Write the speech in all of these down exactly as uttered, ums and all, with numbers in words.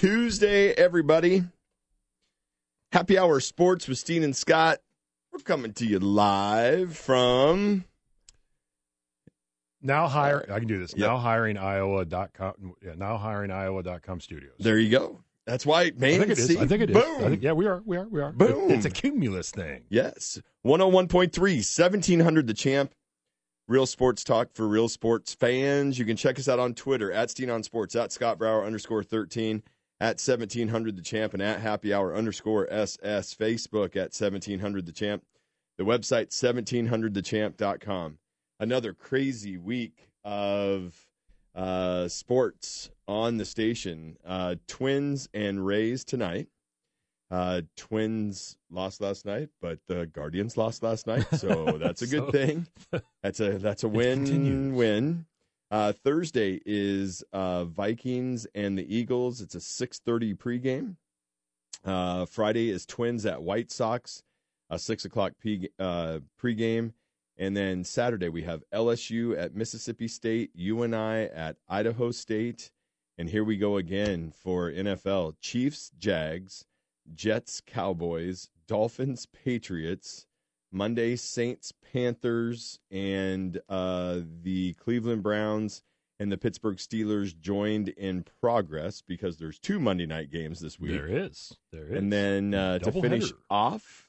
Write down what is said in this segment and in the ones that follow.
Tuesday, everybody. Happy Hour Sports with Steen and Scott. We're coming to you live from... Now hire, I can do this. Yep. Now hiring Iowa dot com. Yeah, now hiring Iowa dot com studios. There you go. That's why, man. I think it is. See? I think it is. Boom. I think, yeah, we are. We are. We are. Boom. It's a cumulus thing. Yes. one oh one point three, seventeen hundred The Champ. Real sports talk for real sports fans. You can check us out on Twitter, at Steen on Sports, at Scott Brower underscore thirteen, at seventeen hundred The Champ, and at Happy Hour underscore S S. Facebook at seventeen hundred The Champ. The website, seventeen hundred the champ dot com. Another crazy week of uh, sports on the station. Uh, Twins and Rays tonight. Uh, Twins lost last night, but the Guardians lost last night, so that's a good so, thing. That's a that's a win win. Uh, Thursday is uh, Vikings and the Eagles. It's a six thirty pregame. Uh, Friday is Twins at White Sox, a six o'clock p uh, pregame. And then Saturday we have L S U at Mississippi State, U N I at Idaho State. And here we go again for N F L. Chiefs, Jags, Jets, Cowboys, Dolphins, Patriots, Monday, Saints, Panthers, and uh, the Cleveland Browns and the Pittsburgh Steelers joined in progress because there's two Monday night games this week. There is. There is. And then uh, to finish header. off,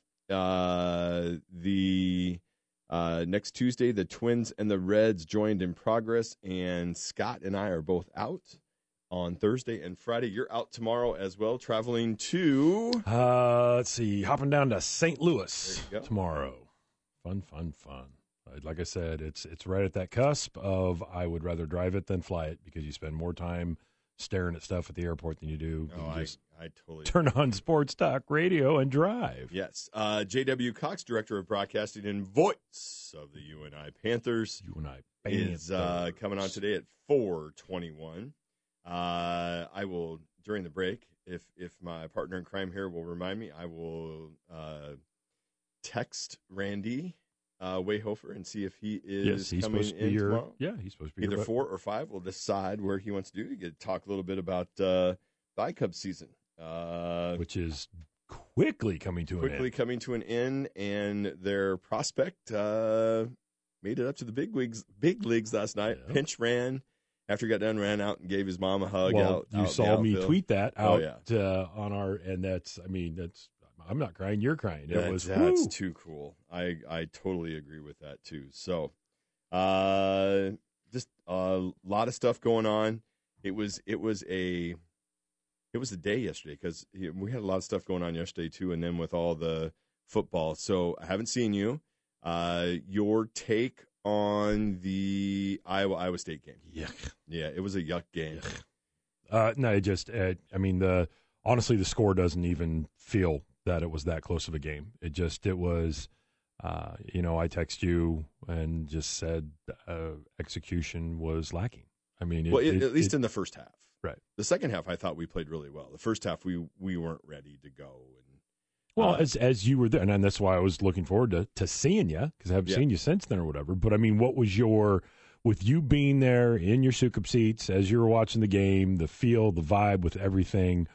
uh, the uh, next Tuesday, the Twins and the Reds joined in progress, and Scott and I are both out on Thursday and Friday. You're out tomorrow as well, traveling to... Uh, let's see, hopping down to Saint Louis tomorrow. Fun, fun, fun. Like I said, it's it's right at that cusp of I would rather drive it than fly it because you spend more time staring at stuff at the airport than you do. Oh, you I, just I totally turn on Sports Talk Radio and drive. Yes. Uh, J W. Cox, Director of Broadcasting and voice of the U N I Panthers, U N I Panthers. is uh, coming on today at four twenty-one. Uh, I will, during the break, if if my partner in crime here will remind me, I will uh, text Randy uh, Wayhofer and see if he is yes, he's coming supposed to in be your, tomorrow. Yeah, he's supposed to be either your, four or five. We'll decide where he wants to do to get talk a little bit about uh, the iCubs season, uh, which is quickly coming to quickly an end. coming to an end, and their prospect uh, made it up to the big leagues. Big leagues last night. Yeah. Pinch ran. After he got done, ran out and gave his mom a hug. Well, out, you out saw me outfield. tweet that out oh, yeah. uh, on our, and that's, I mean, that's, I'm not crying, you're crying. It That, was, that's whoo. too cool. I, I totally agree with that too. So, uh, just a lot of stuff going on. It was, it was a, it was a day yesterday because we had a lot of stuff going on yesterday too. And then with all the football. So I haven't seen you, uh, your take on the Iowa Iowa State game. Yuck. Yeah, it was a yuck game. Yuck. Uh, no, it just, uh, I mean, the honestly, the score doesn't even feel that it was that close of a game. It just, it was, uh, you know, I text you and just said uh, execution was lacking. I mean, it, well, it, it, at least it, in the first half. Right. The second half, I thought we played really well. The first half, we we weren't ready to go. And Well, uh, as as you were there, and that's why I was looking forward to, to seeing you, because I haven't yeah. seen you since then or whatever. But, I mean, what was your, with you being there in your Sukup seats as you were watching the game, the feel, the vibe with everything,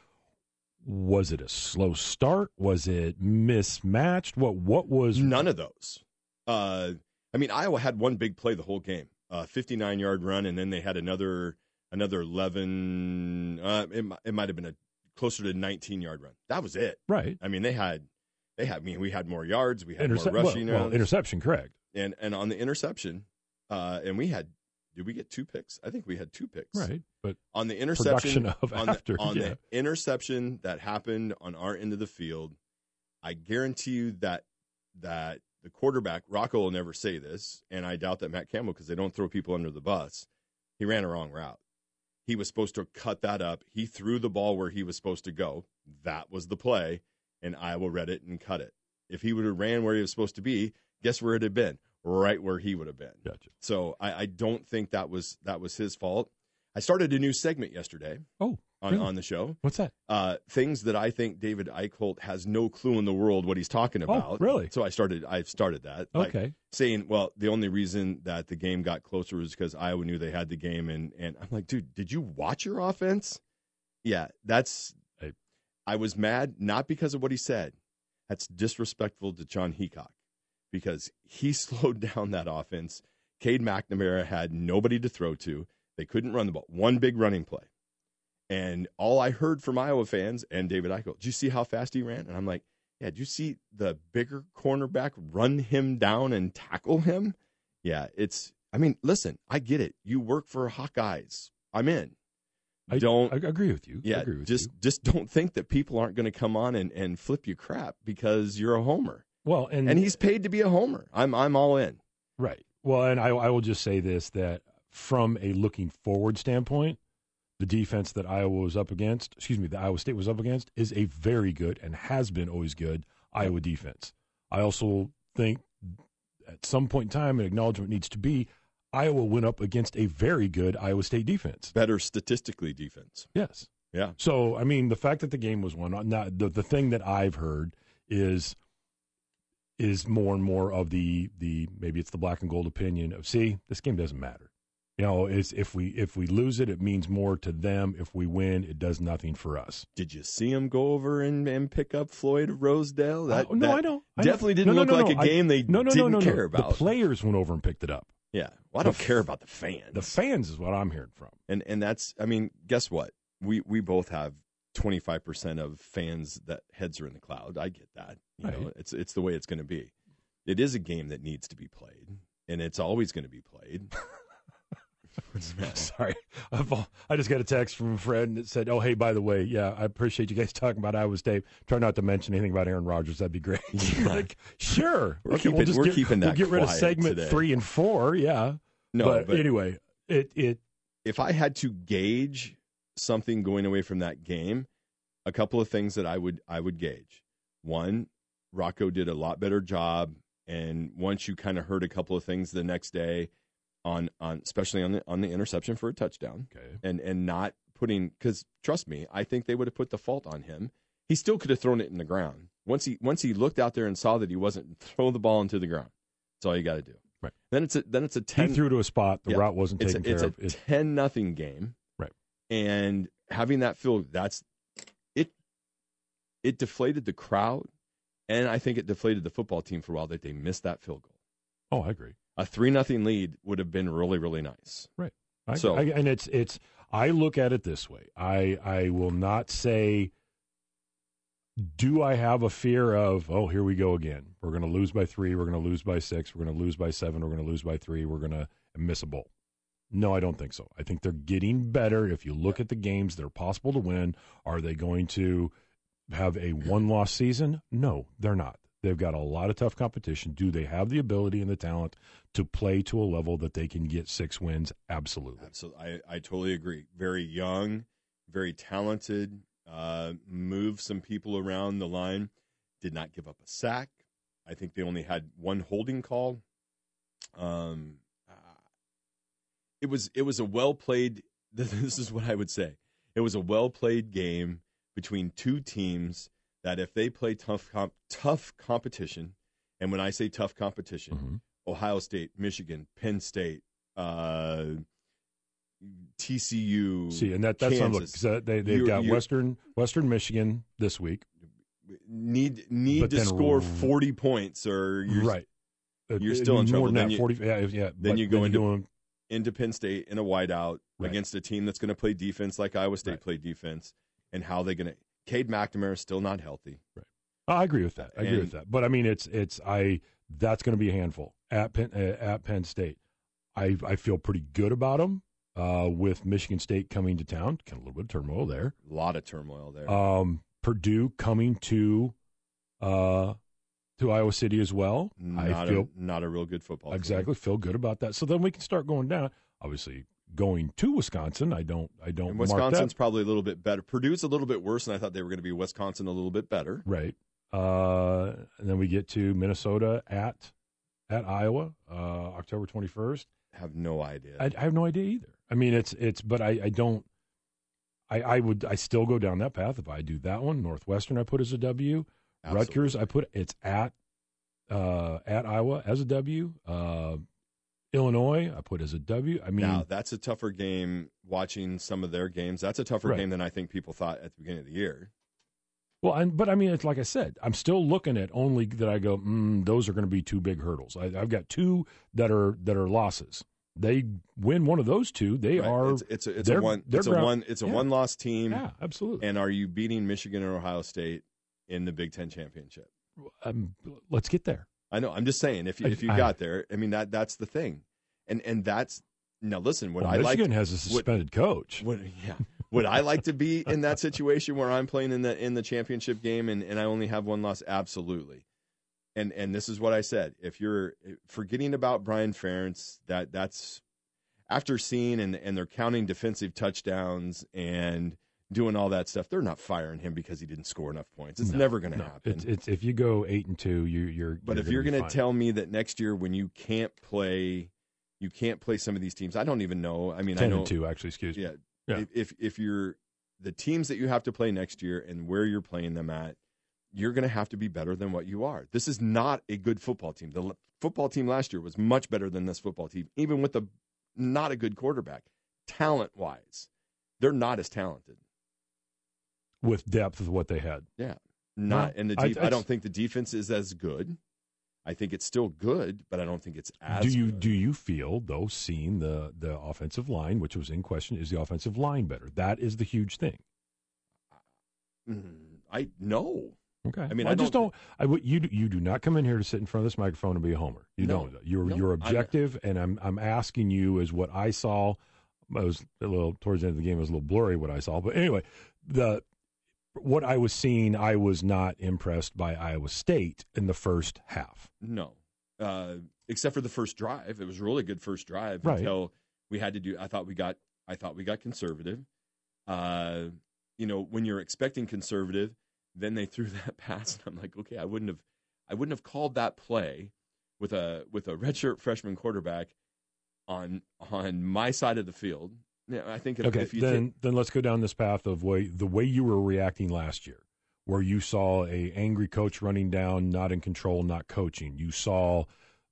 was it a slow start? Was it mismatched? What What was? None of those. Uh, I mean, Iowa had one big play the whole game, a fifty-nine-yard run, and then they had another another eleven, uh, it, it might have been a closer to nineteen-yard run. That was it. Right. I mean, they had, they had. I mean, we had more yards, we had Interce- more rushing well, well, yards. interception, correct. And and on the interception, uh, and we had, did we get two picks? I think we had two picks. Right, but on the interception production of on, after, the, on yeah. the interception that happened on our end of the field, I guarantee you that that the quarterback, Rocco will never say this, and I doubt that Matt Campbell, because they don't throw people under the bus, he ran a wrong route. He was supposed to cut that up. He threw the ball where he was supposed to go. That was the play, and Iowa read it and cut it. If he would have ran where he was supposed to be, guess where it had been? Right where he would have been. Gotcha. So I, I don't think that was that was his fault. I started a new segment yesterday. Oh, on, really? on the show. What's that? Uh, things that I think David Eichholt has no clue in the world what he's talking about. Oh, really? So I started. I started that. Okay. Like saying, well, the only reason that the game got closer was because Iowa knew they had the game, and and I'm like, dude, did you watch your offense? Yeah, that's. I, I was mad not because of what he said. That's disrespectful to John Heacock because he slowed down that offense. Cade McNamara had nobody to throw to. They couldn't run the ball. One big running play. And all I heard from Iowa fans and David Eichel, did you see how fast he ran? And I'm like, yeah, did you see the bigger cornerback run him down and tackle him? Yeah, it's, I mean, listen, I get it. You work for Hawkeyes. I'm in. I don't I agree with you. Yeah, I agree with just you. just don't think that people aren't going to come on and, and flip you crap because you're a homer. Well, and and he's paid to be a homer. I'm I'm all in. Right. Well, and I I will just say this, that from a looking forward standpoint, the defense that Iowa was up against, excuse me, that Iowa State was up against, is a very good and has been always good Iowa defense. I also think at some point in time, an acknowledgement needs to be Iowa went up against a very good Iowa State defense. Better statistically defense. Yes. Yeah. So, I mean, the fact that the game was won, not, the, the thing that I've heard is is more and more of the, the maybe it's the black and gold opinion of, see, this game doesn't matter. You know, it's, if we if we lose it, it means more to them. If we win, it does nothing for us. Did you see him go over and, and pick up Floyd Rosedale? That, uh, no, that I don't. I definitely don't. didn't no, no, look no, like no. a game I, they no, no, didn't no, no, care no. about. The players went over and picked it up. Yeah. Well, I don't care about the fans. The fans is what I'm hearing from. And and that's, I mean, guess what? We we both have twenty-five percent of fans that heads are in the cloud. I get that. You right. know, it's it's the way it's going to be. It is a game that needs to be played, and it's always going to be played. Sorry. I've, I just got a text from a friend that said, oh, hey, by the way, yeah, I appreciate you guys talking about Iowa State. Try not to mention anything about Aaron Rodgers. That'd be great. Yeah. Like, sure. We're okay, keeping, we'll just we're get, keeping that we'll get rid of quiet segment today. three and four, yeah. No, but, but anyway, it, it if I had to gauge something going away from that game, a couple of things that I would I would gauge. One, Rocco did a lot better job, and once you kind of heard a couple of things the next day, on on especially on the on the interception for a touchdown, okay. and and not putting, because trust me, I think they would have put the fault on him. He still could have thrown it in the ground. Once he once he looked out there and saw that he wasn't, throw the ball into the ground. That's all you got to do. Right. Then it's a then it's a ten. He threw to a spot. The yeah, route wasn't it's taken a, care it's of. It's a ten nothing game. Right. And having that field, that's it. It deflated the crowd, and I think it deflated the football team for a while that they missed that field goal. Oh, I agree. A three nothing lead would have been really, really nice. Right. I, so, I, and it's it's. I look at it this way. I I will not say. Do I have a fear of, oh, here we go again. We're going to lose by three. We're going to lose by six. We're going to lose by seven. We're going to lose by three. We're going to miss a bowl. No, I don't think so. I think they're getting better. If you look at the games that are possible to win, are they going to have a one-loss season? No, they're not. They've got a lot of tough competition. Do they have the ability and the talent to play to a level that they can get six wins? Absolutely. Absolutely. I, I totally agree. Very young, very talented, uh, moved some people around the line, did not give up a sack. I think they only had one holding call. Um, uh, it was it was a well-played, this is what I would say. It was a well-played game between two teams that if they play tough comp, tough competition, and when I say tough competition, mm-hmm. Ohio State, Michigan, Penn State, uh, T C U, see, and that that's Kansas. Look, they they've you're, got you're, Western Western Michigan this week. Need need to score forty points, or you're, right. You're still in trouble. More than then that, you, forty. Yeah, yeah. Then you go then into doing, into Penn State in a whiteout right. against a team that's going to play defense like Iowa State right. played defense, and how they going to. Cade McNamara is still not healthy. Right. I agree with that. I agree and, with that. But I mean, it's it's I that's going to be a handful at Penn, uh, at Penn State. I I feel pretty good about them. Uh, with Michigan State coming to town, kind of a little bit of turmoil there. A lot of turmoil there. Um, Purdue coming to uh, to Iowa City as well. Not I feel a, not a real good football. Exactly, team. Feel good about that. So then we can start going down. Obviously, going to Wisconsin, I don't, I don't. And mark Wisconsin's that. probably a little bit better. Purdue's a little bit worse, and I thought they were going to be Wisconsin a little bit better. Right. Uh, and then we get to Minnesota at at Iowa, uh, October twenty-first. Have no idea. I, I have no idea either. I mean, it's it's, but I, I don't. I, I would I still go down that path if I do that one. Northwestern I put as a W. Absolutely. Rutgers I put it's at uh, at Iowa as a W. Uh, Illinois, I put as a W. I mean, now that's a tougher game. Watching some of their games, that's a tougher Right. game than I think people thought at the beginning of the year. well, and, but I mean, it's like I said, I'm still looking at only that I go, mm, those are going to be two big hurdles. I, I've got two that are that are losses. They win one of those two, they Right. are. It's, it's a it's a they're- one they're it's a ground- one it's a yeah. one loss team. Yeah, absolutely. And are you beating Michigan or Ohio State in the Big Ten championship? Um, let's get there. I know. I'm just saying, if you if you I- got there, I mean that that's the thing, and and that's now. Listen, would Well, I like Michigan has a suspended coach. would yeah would I like to be in that situation where I'm playing in the in the championship game and, and I only have one loss? Absolutely. And and this is what I said. If you're forgetting about Brian Ferentz, that that's after seeing and and they're counting defensive touchdowns and doing all that stuff, they're not firing him because he didn't score enough points. It's No, never going to no. happen. It's, it's if you go eight and two, you, you're. But you're if you're going going to tell me that next year when you can't play, you can't play some of these teams, I don't even know. I mean, ten I know and two, actually, excuse me. Yeah, Yeah. If if you're the teams that you have to play next year and where you're playing them at, you're going to have to be better than what you are. This is not a good football team. The l- football team last year was much better than this football team, even with the not a good quarterback. Talent wise, they're not as talented. With depth of what they had. Yeah, not No, and the I- def- I, it's- don't think the defense is as good. I think it's still good, but I don't think it's as. Do you good. do you feel though, seeing the the offensive line, which was in question, is the offensive line better? That is the huge thing. Mm, I no. Okay. I mean, Well, I just don't- don't. I would you do- you do not come in here to sit in front of this microphone and be a homer. You No. don't. You're No, you're I'm- objective, and I'm I'm asking you as what I saw. I was a little towards the end of the game. It was a little blurry what I saw, but anyway, the what I was seeing, I was not impressed by Iowa State in the first half. No, uh, except for the first drive. It was a really good first drive Right. until we had to do. I thought we got. I thought we got conservative. Uh, you know, when you're expecting conservative, then they threw that pass, and I'm like, okay, I wouldn't have. I wouldn't have called that play with a with a redshirt freshman quarterback on on my side of the field. Yeah, I think if, Okay, if you then take, then let's go down this path of way the way you were reacting last year, where you saw a angry coach running down, not in control, not coaching. You saw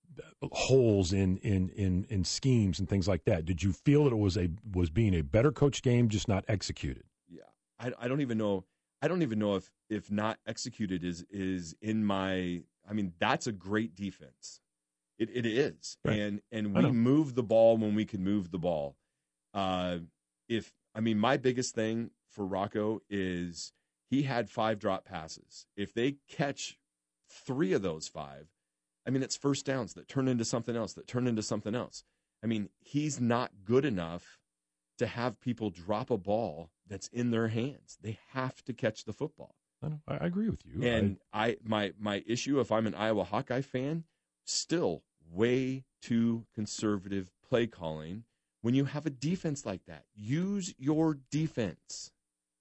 holes in in in in schemes and things like that. Did you feel that it was a was being a better coach game, just not executed? yeah, I, I don't even know. I don't even know if if not executed is is in my. I mean, that's a great defense. It it is, Right. and and I we know. move the ball when we can move the ball. Uh, if I mean, my biggest thing for Rocco is he had five drop passes. If they catch three of those five, I mean, it's first downs that turn into something else, that turn into something else. I mean, he's not good enough to have people drop a ball that's in their hands. They have to catch the football. I, know, I, I agree with you. And I, my my issue, if I'm an Iowa Hawkeye fan, still way too conservative play calling. When you have a defense like that, use your defense.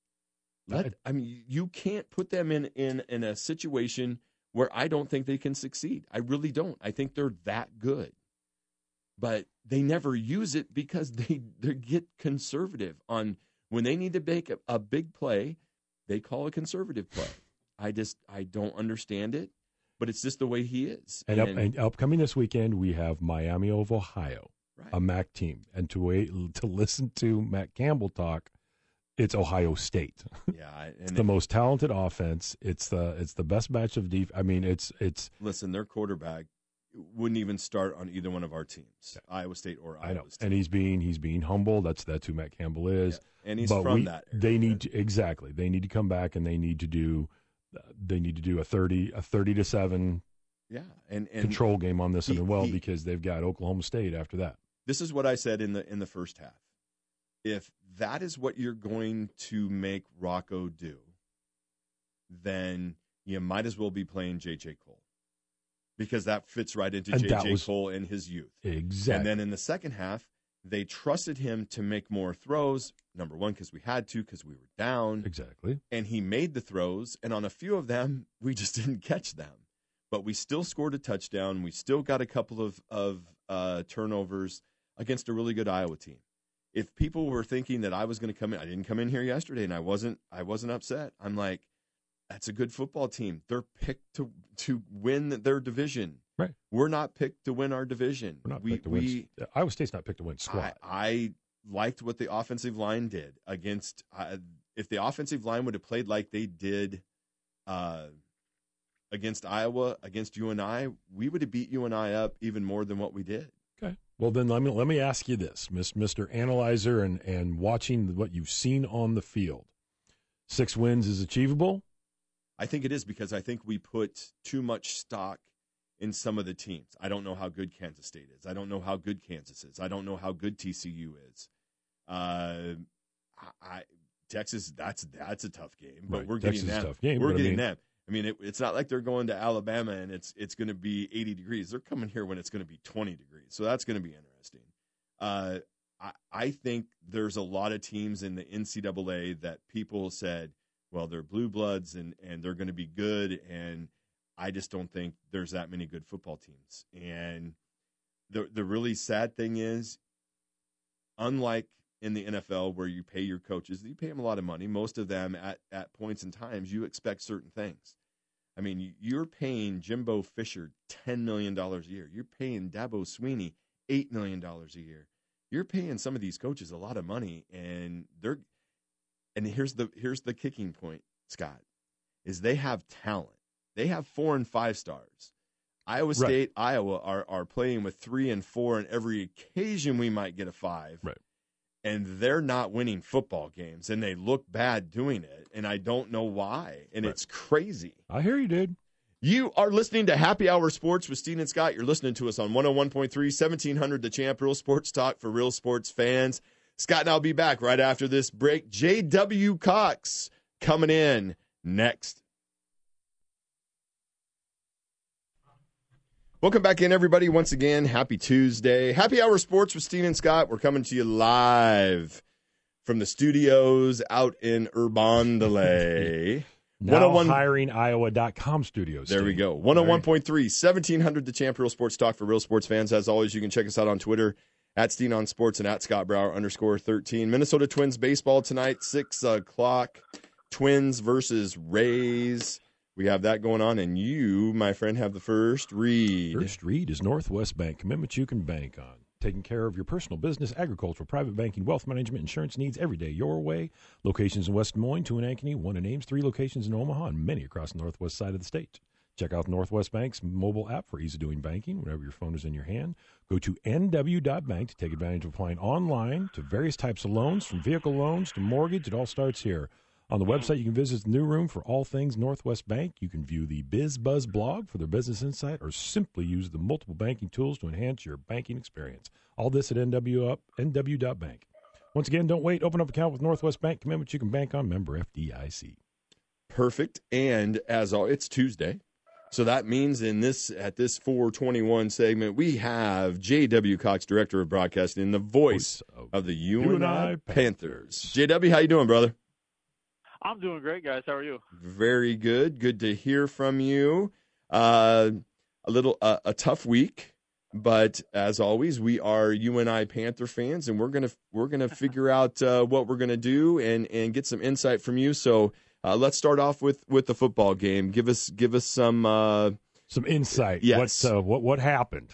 Let, I mean, you can't put them in, in, in a situation where I don't think they can succeed. I really don't. I think they're that good. But they never use it because they, they get conservative on when they need to make a, a big play, they call a conservative play. I just, I don't understand it, but it's just the way he is. and, up, and upcoming this weekend, we have Miami of Ohio, right. a M A C team, and to wait to listen to Matt Campbell talk, it's Ohio State. yeah, It's and the it- most talented offense. It's the it's the best batch of def. I mean, it's it's. listen, their quarterback wouldn't even start on either one of our teams, Iowa State or I know, Iowa State. and he's being he's being humble. That's that's who Matt Campbell is. Yeah, and he's but from we, that area. They need to, exactly. They need to come back and they need to do. They need to do a thirty a thirty to seven yeah, and and control game on this he- one as well he- because they've got Oklahoma State after that. this is what I said in the in the first half. If that is what you're going to make Rocco do, then you might as well be playing J J Cole, because that fits right into And J that J was- Cole and his youth. Exactly. And then in the second half, they trusted him to make more throws. Number one, because we had to, because we were down. exactly. And he made the throws, and on a few of them, we just didn't catch them. But we still scored a touchdown. We still got a couple of, of uh, turnovers against a really good Iowa team. If people were thinking that I was going to come in, I didn't come in here yesterday, and I wasn't I wasn't upset. I'm like, that's a good football team. They're picked to to win their division. Right. We're not picked to win our division. We're not we, picked to we, win. Iowa State's not picked to win I, squat. I liked what the offensive line did against. Uh, if the offensive line would have played like they did uh, against Iowa, against U N I, we would have beat U N I up even more than what we did. Okay. Well, then let me let me ask you this, Mister Analyzer, and and watching what you've seen on the field, six wins is achievable. I think it is because I think we put too much stock in some of the teams. I don't know how good Kansas State is. I don't know how good Kansas is. I don't know how good T C U is. Uh, I, Texas, that's that's a tough game, but right. we're Texas getting them. Is a tough game, we're getting I mean, them. I mean, it, it's not like they're going to Alabama and it's it's going to be eighty degrees. They're coming here when it's going to be twenty degrees, so that's going to be interesting. Uh, I, I think there's a lot of teams in the N C double A that people said, well, they're blue bloods and, and they're going to be good, and I just don't think there's that many good football teams. And the the really sad thing is, unlike in the N F L where you pay your coaches, you pay them a lot of money. Most of them at, at points in times, you expect certain things. I mean, you're paying Jimbo Fisher ten million dollars a year. You're paying Dabo Sweeney eight million dollars a year. You're paying some of these coaches a lot of money, and they're and here's the here's the kicking point, Scott, is they have talent. They have four and five stars. Iowa State, right. Iowa are are playing with three and four, and every occasion we might get a five. Right. And they're not winning football games, and they look bad doing it, and I don't know why, and right. It's crazy. I hear you, dude. You are listening to Happy Hour Sports with Steve and Scott. You're listening to us on one oh one point three, seventeen hundred The Champ, Real Sports Talk for real sports fans. Scott and I'll be back right after this break. J W. Cox coming in next. Welcome back in, everybody. Once again, happy Tuesday. Happy Hour Sports with Steve and Scott. We're coming to you live from the studios out in Urbandale. Now hiring Iowa dot com studios. There Steve. we go. one oh one point three, seventeen hundred The Champ, Real Sports Talk for real sports fans. As always, you can check us out on Twitter at Steen on Sports and at Scott Brower underscore thirteen. Minnesota Twins baseball tonight, six o'clock. Twins versus Rays. We have that going on, and you, my friend, have the first read. First read is Northwest Bank, commitments you can bank on. Taking care of your personal business, agricultural, private banking, wealth management, insurance needs every day your way. Locations in West Des Moines, two in Ankeny, one in Ames, three locations in Omaha, and many across the northwest side of the state. Check out Northwest Bank's mobile app for easy doing banking whenever your phone is in your hand. Go to N W dot bank to take advantage of applying online to various types of loans, from vehicle loans to mortgage. It all starts here. On the website, you can visit the new room for all things Northwest Bank. You can view the BizBuzz blog for their business insight, or simply use the multiple banking tools to enhance your banking experience. All this at N W dot bank. Once again, don't wait. Open up an account with Northwest Bank. Commitment you can bank on. Member F D I C. Perfect. And as all, it's Tuesday. So that means in this at this four twenty-one segment, we have J W. Cox, Director of Broadcasting, the voice of, of the U N I Panthers. Panthers. J W, how you doing, brother? I'm doing great, guys. How are you? Very good. Good to hear from you. Uh, a little uh, a tough week, but as always, we are U N I Panther fans, and we're gonna we're gonna figure out uh, what we're gonna do and and get some insight from you. So uh, let's start off with, with the football game. Give us give us some uh, some insight. Yes. What uh, what what happened?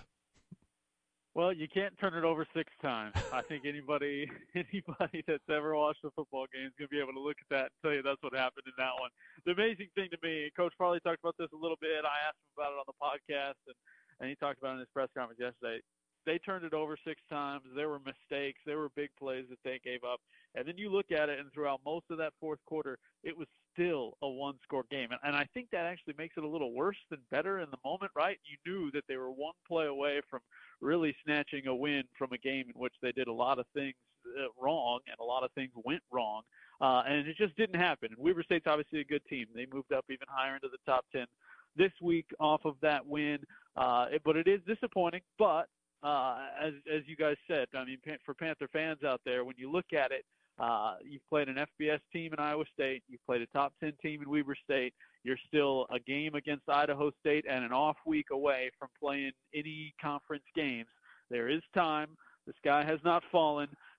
Well, you can't turn it over six times. I think anybody anybody that's ever watched a football game is going to be able to look at that and tell you that's what happened in that one. The amazing thing to me, Coach Farley talked about this a little bit. I asked him about it on the podcast, and, and he talked about it in his press conference yesterday. They turned it over six times. There were mistakes. There were big plays that they gave up. And then you look at it, and throughout most of that fourth quarter, it was still a one-score game. And, and I think that actually makes it a little worse than better in the moment, right? You knew that they were one play away from really snatching a win from a game in which they did a lot of things uh, wrong and a lot of things went wrong. Uh, and it just didn't happen. And Weber State's obviously a good team. They moved up even higher into the top ten this week off of that win. Uh, it, but it is disappointing. But uh, as as you guys said, I mean, for Panther fans out there, when you look at it, uh, you've played an F B S team in Iowa State. You've played a top ten team in Weber State. You're still a game against Idaho State and an off week away from playing any conference games. There is time. The sky has not fallen.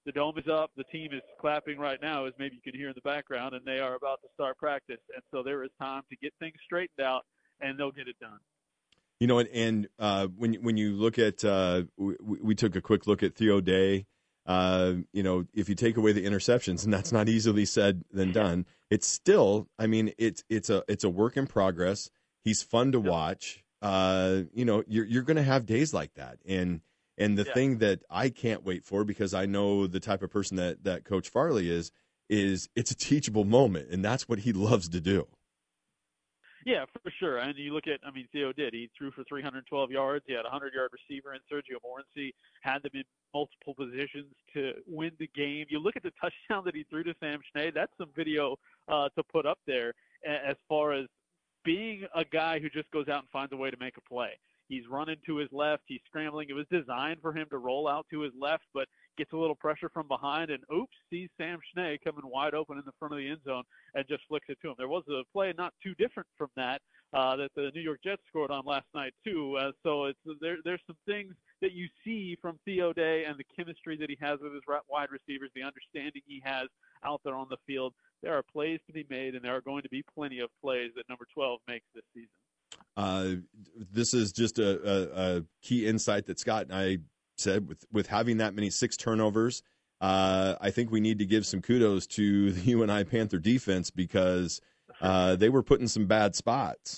the dome is up, the team is clapping right now, as maybe you can hear in the background, and they are about to start practice. And so there is time to get things straightened out, and they'll get it done. You know, and, and uh, when when you look at, uh, we, we took a quick look at Theo Day. Uh, you know, if you take away the interceptions, and that's not easily said than done, it's still, I mean, it's it's a it's a work in progress. He's fun to watch. Uh, you know, you're you're going to have days like that, and and the yeah. thing that I can't wait for, because I know the type of person that that Coach Farley is, is it's a teachable moment, and that's what he loves to do. Yeah, for sure. And you look at, I mean, Theo did. He threw for three hundred twelve yards. He had a hundred-yard receiver in Sergio Morency, had them in multiple positions to win the game. You look at the touchdown that he threw to Sam Schnee, that's some video uh, to put up there as far as being a guy who just goes out and finds a way to make a play. He's running to his left. He's scrambling. It was designed for him to roll out to his left, but gets a little pressure from behind and, oops, sees Sam Schnee coming wide open in the front of the end zone and just flicks it to him. There was a play not too different from that uh, that the New York Jets scored on last night, too. Uh, so it's there. There's some things that you see from Theo Day and the chemistry that he has with his wide receivers, the understanding he has out there on the field. There are plays to be made, and there are going to be plenty of plays that number twelve makes this season. Uh, this is just a, a, a key insight that Scott and I said with, with having that many six turnovers. Uh, I think we need to give some kudos to the U N I Panther defense, because uh, they were put in some bad spots.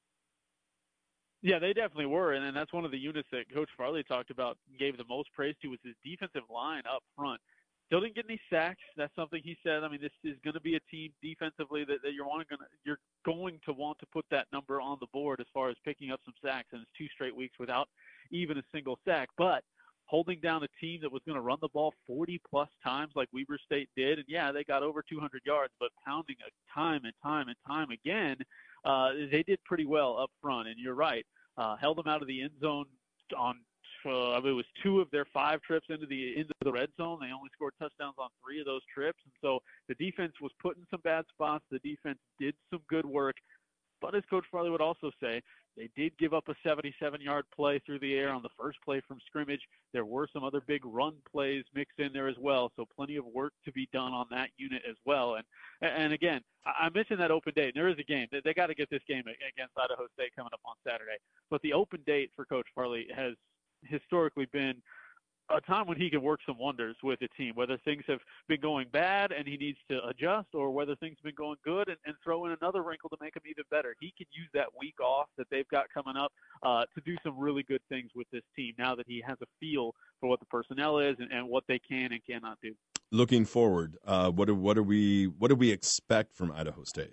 Yeah, they definitely were, and, and that's one of the units that Coach Farley talked about, gave the most praise to, was his defensive line up front. Still didn't get any sacks. That's something he said. I mean, this is going to be a team defensively that, that you're want to you're going to want to put that number on the board as far as picking up some sacks, and it's two straight weeks without even a single sack. But holding down a team that was going to run the ball forty plus times like Weber State did, and yeah, they got over two hundred yards, but pounding it time and time and time again, uh, they did pretty well up front. And you're right, uh, held them out of the end zone on. Uh, it was two of their five trips into the into the red zone. They only scored touchdowns on three of those trips, and so the defense was put in some bad spots. The defense did some good work, but as Coach Farley would also say, they did give up a seventy-seven-yard play through the air on the first play from scrimmage. There were some other big run plays mixed in there as well, so plenty of work to be done on that unit as well. And and again, I mentioned that open date. There is a game. They, they got to get this game against Idaho State coming up on Saturday. But the open date for Coach Farley has historically been a time when he can work some wonders with a team, whether things have been going bad and he needs to adjust, or whether things have been going good and, and throw in another wrinkle to make them even better. He can use that week off that they've got coming up uh, to do some really good things with this team now that he has a feel for what the personnel is and, and what they can and cannot do. Looking forward, uh, what do, what do we what do we expect from Idaho State?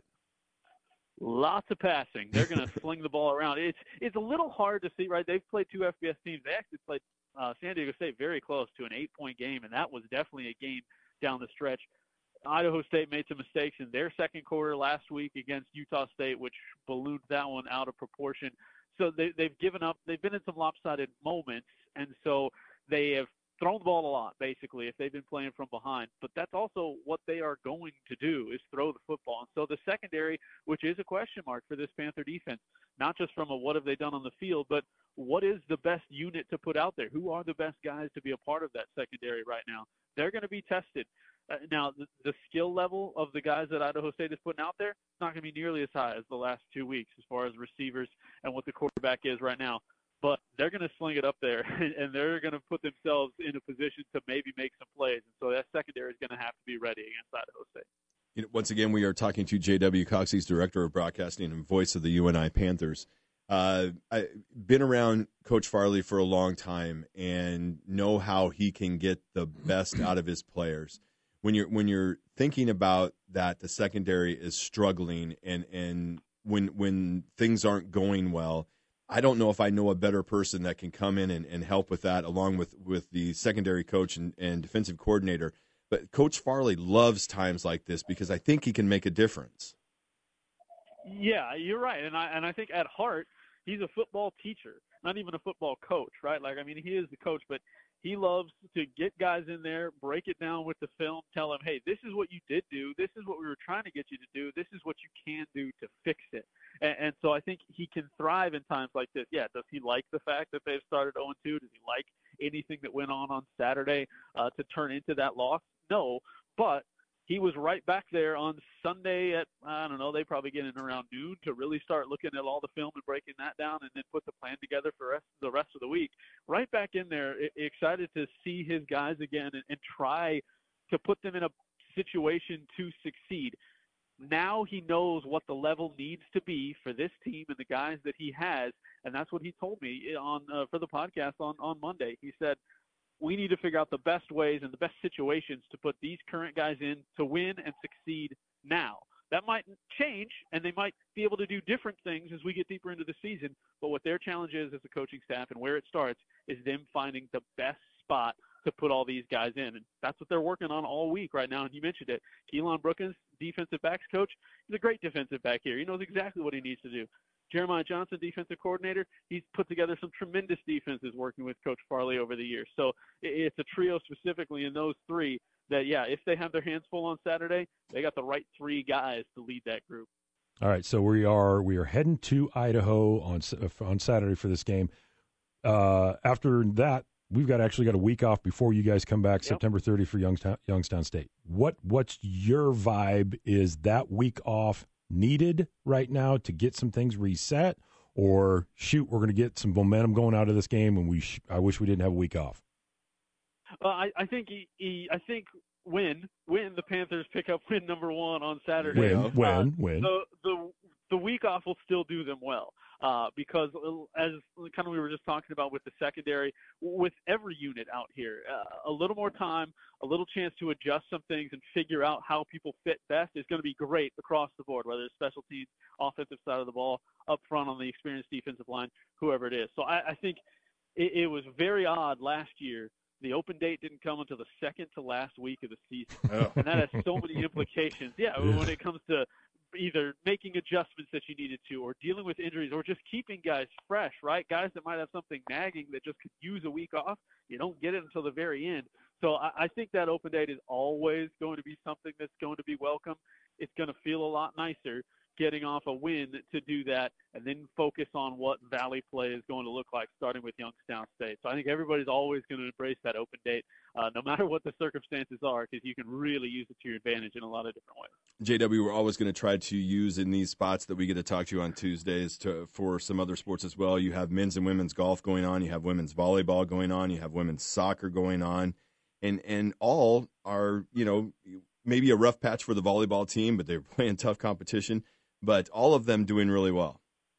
Lots of passing. They're going to sling the ball around. It's it's a little hard to see, right? They've played two F B S teams. They actually played uh, San Diego State very close to an eight-point game, and that was definitely a game down the stretch. Idaho State made some mistakes in their second quarter last week against Utah State, which ballooned that one out of proportion. So they, they've given up. They've been in some lopsided moments, and so they have thrown the ball a lot, basically, if they've been playing from behind. But that's also what they are going to do, is throw the football. And so the secondary, which is a question mark for this Panther defense, not just from a what have they done on the field, but what is the best unit to put out there? Who are the best guys to be a part of that secondary right now? They're going to be tested. Uh, now, the, the skill level of the guys that Idaho State is putting out there is not going to be nearly as high as the last two weeks as far as receivers and what the quarterback is right now. But they're going to sling it up there, and they're going to put themselves in a position to maybe make some plays. And so that secondary is going to have to be ready against Idaho State. You know, once again, we are talking to J W. Coxey, Director of Broadcasting and voice of the U N I Panthers. Uh, I've been around Coach Farley for a long time and know how he can get the best out of his players. When you're when you're thinking about that, the secondary is struggling, and, and when when things aren't going well, I don't know if I know a better person that can come in and, and help with that, along with, with the secondary coach and, and defensive coordinator. But Coach Farley loves times like this because I think he can make a difference. Yeah, you're right. And I and I think at heart, he's a football teacher, not even a football coach, right? Like, I mean, he is the coach, but he loves to get guys in there, break it down with the film, tell them, hey, this is what you did do. This is what we were trying to get you to do. This is what you can do to fix it. And, and so I think he can thrive in times like this. Yeah, does he like the fact that they've started oh and two? Does he like anything that went on on Saturday uh, to turn into that loss? No, but he was right back there on Sunday at, I don't know, they probably get in around noon to really start looking at all the film and breaking that down and then put the plan together for rest, the rest of the week. Right back in there, excited to see his guys again and, and try to put them in a situation to succeed. Now he knows what the level needs to be for this team and the guys that he has, and that's what he told me on uh, for the podcast on, on Monday. He said, we need to figure out the best ways and the best situations to put these current guys in to win and succeed now. That might change, and they might be able to do different things as we get deeper into the season, but what their challenge is as a coaching staff and where it starts is them finding the best spot to put all these guys in, and that's what they're working on all week right now, and you mentioned it. Keelan Brookins, defensive backs coach, he's a great defensive back here. He knows exactly what he needs to do. Jeremiah Johnson, defensive coordinator, he's put together some tremendous defenses working with Coach Farley over the years. So it's a trio specifically in those three that, yeah, if they have their hands full on Saturday, they got the right three guys to lead that group. All right, so we are we are heading to Idaho on on Saturday for this game. Uh, after that, we've got actually got a week off before you guys come back, yep. September thirtieth for Youngstown, Youngstown State. What what's your vibe? Is that week off needed right now to get some things reset, or shoot, we're going to get some momentum going out of this game, and we sh- I wish we didn't have a week off? Uh, I, I think he, he, I think when when the Panthers pick up win number one on Saturday, win, uh, win, win. The, the the week off will still do them well. Uh, because as kind of we were just talking about with the secondary, with every unit out here, uh, a little more time, a little chance to adjust some things and figure out how people fit best is going to be great across the board, whether it's special teams, offensive side of the ball, up front on the experienced defensive line, whoever it is. So I, I think it, it was very odd last year. The open date didn't come until the second to last week of the season. Oh. And that has so many implications. Yeah, when it comes to either making adjustments that you needed to or dealing with injuries or just keeping guys fresh, right? Guys that might have something nagging that just could use a week off, you don't get it until the very end. So I, I think that open date is always going to be something that's going to be welcome. It's going to feel a lot nicer getting off a win to do that and then focus on what Valley play is going to look like starting with Youngstown State. So I think everybody's always going to embrace that open date, uh, no matter what the circumstances are, because you can really use it to your advantage in a lot of different ways. J W, we're always going to try to use in these spots that we get to talk to you on Tuesdays to, for some other sports as well. You have men's and women's golf going on. You have women's volleyball going on. You have women's soccer going on. And, and all are, you know, maybe a rough patch for the volleyball team, but they're playing tough competition. But all of them doing really well.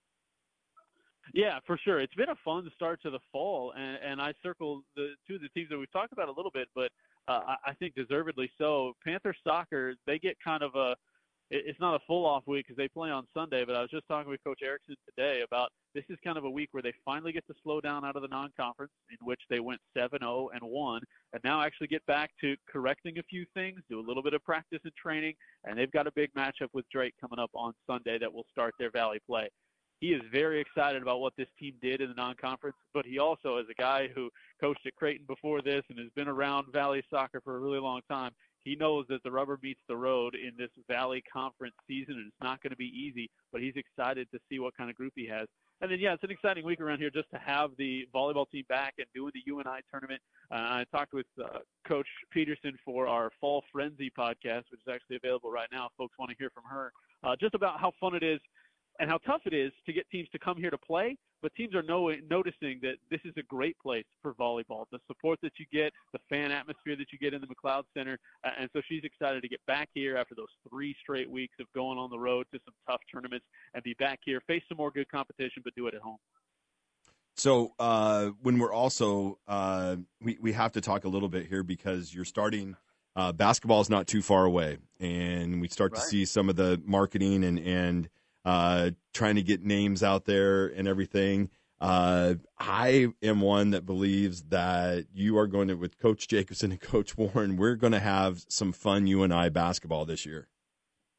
Yeah, for sure. It's been a fun start to the fall, and, and I circled the two of the teams that we've talked about a little bit, but uh, I, I think deservedly so. Panther soccer, they get kind of a – it's not a full-off week because they play on Sunday, but I was just talking with Coach Erickson today about this is kind of a week where they finally get to slow down out of the non-conference, in which they went seven oh and one, and now actually get back to correcting a few things, do a little bit of practice and training, and they've got a big matchup with Drake coming up on Sunday that will start their Valley play. He is very excited about what this team did in the non-conference, but he also, as a guy who coached at Creighton before this and has been around Valley soccer for a really long time, he knows that the rubber meets the road in this Valley Conference season, and it's not going to be easy, but he's excited to see what kind of group he has. And then, yeah, it's an exciting week around here just to have the volleyball team back and doing the U N I tournament. Uh, I talked with uh, Coach Peterson for our Fall Frenzy podcast, which is actually available right now if folks want to hear from her, uh, just about how fun it is and how tough it is to get teams to come here to play, but teams are know, noticing that this is a great place for volleyball, the support that you get, the fan atmosphere that you get in the McLeod Center, uh, and so she's excited to get back here after those three straight weeks of going on the road to some tough tournaments and be back here, face some more good competition, but do it at home. So uh, when we're also uh, we, we have to talk a little bit here because you're starting uh, basketball is not too far away, and we start right. to see some of the marketing and, and – Uh, trying to get names out there and everything. Uh, I am one that believes that you are going to, with Coach Jacobson and Coach Warren, we're going to have some fun U N I basketball this year.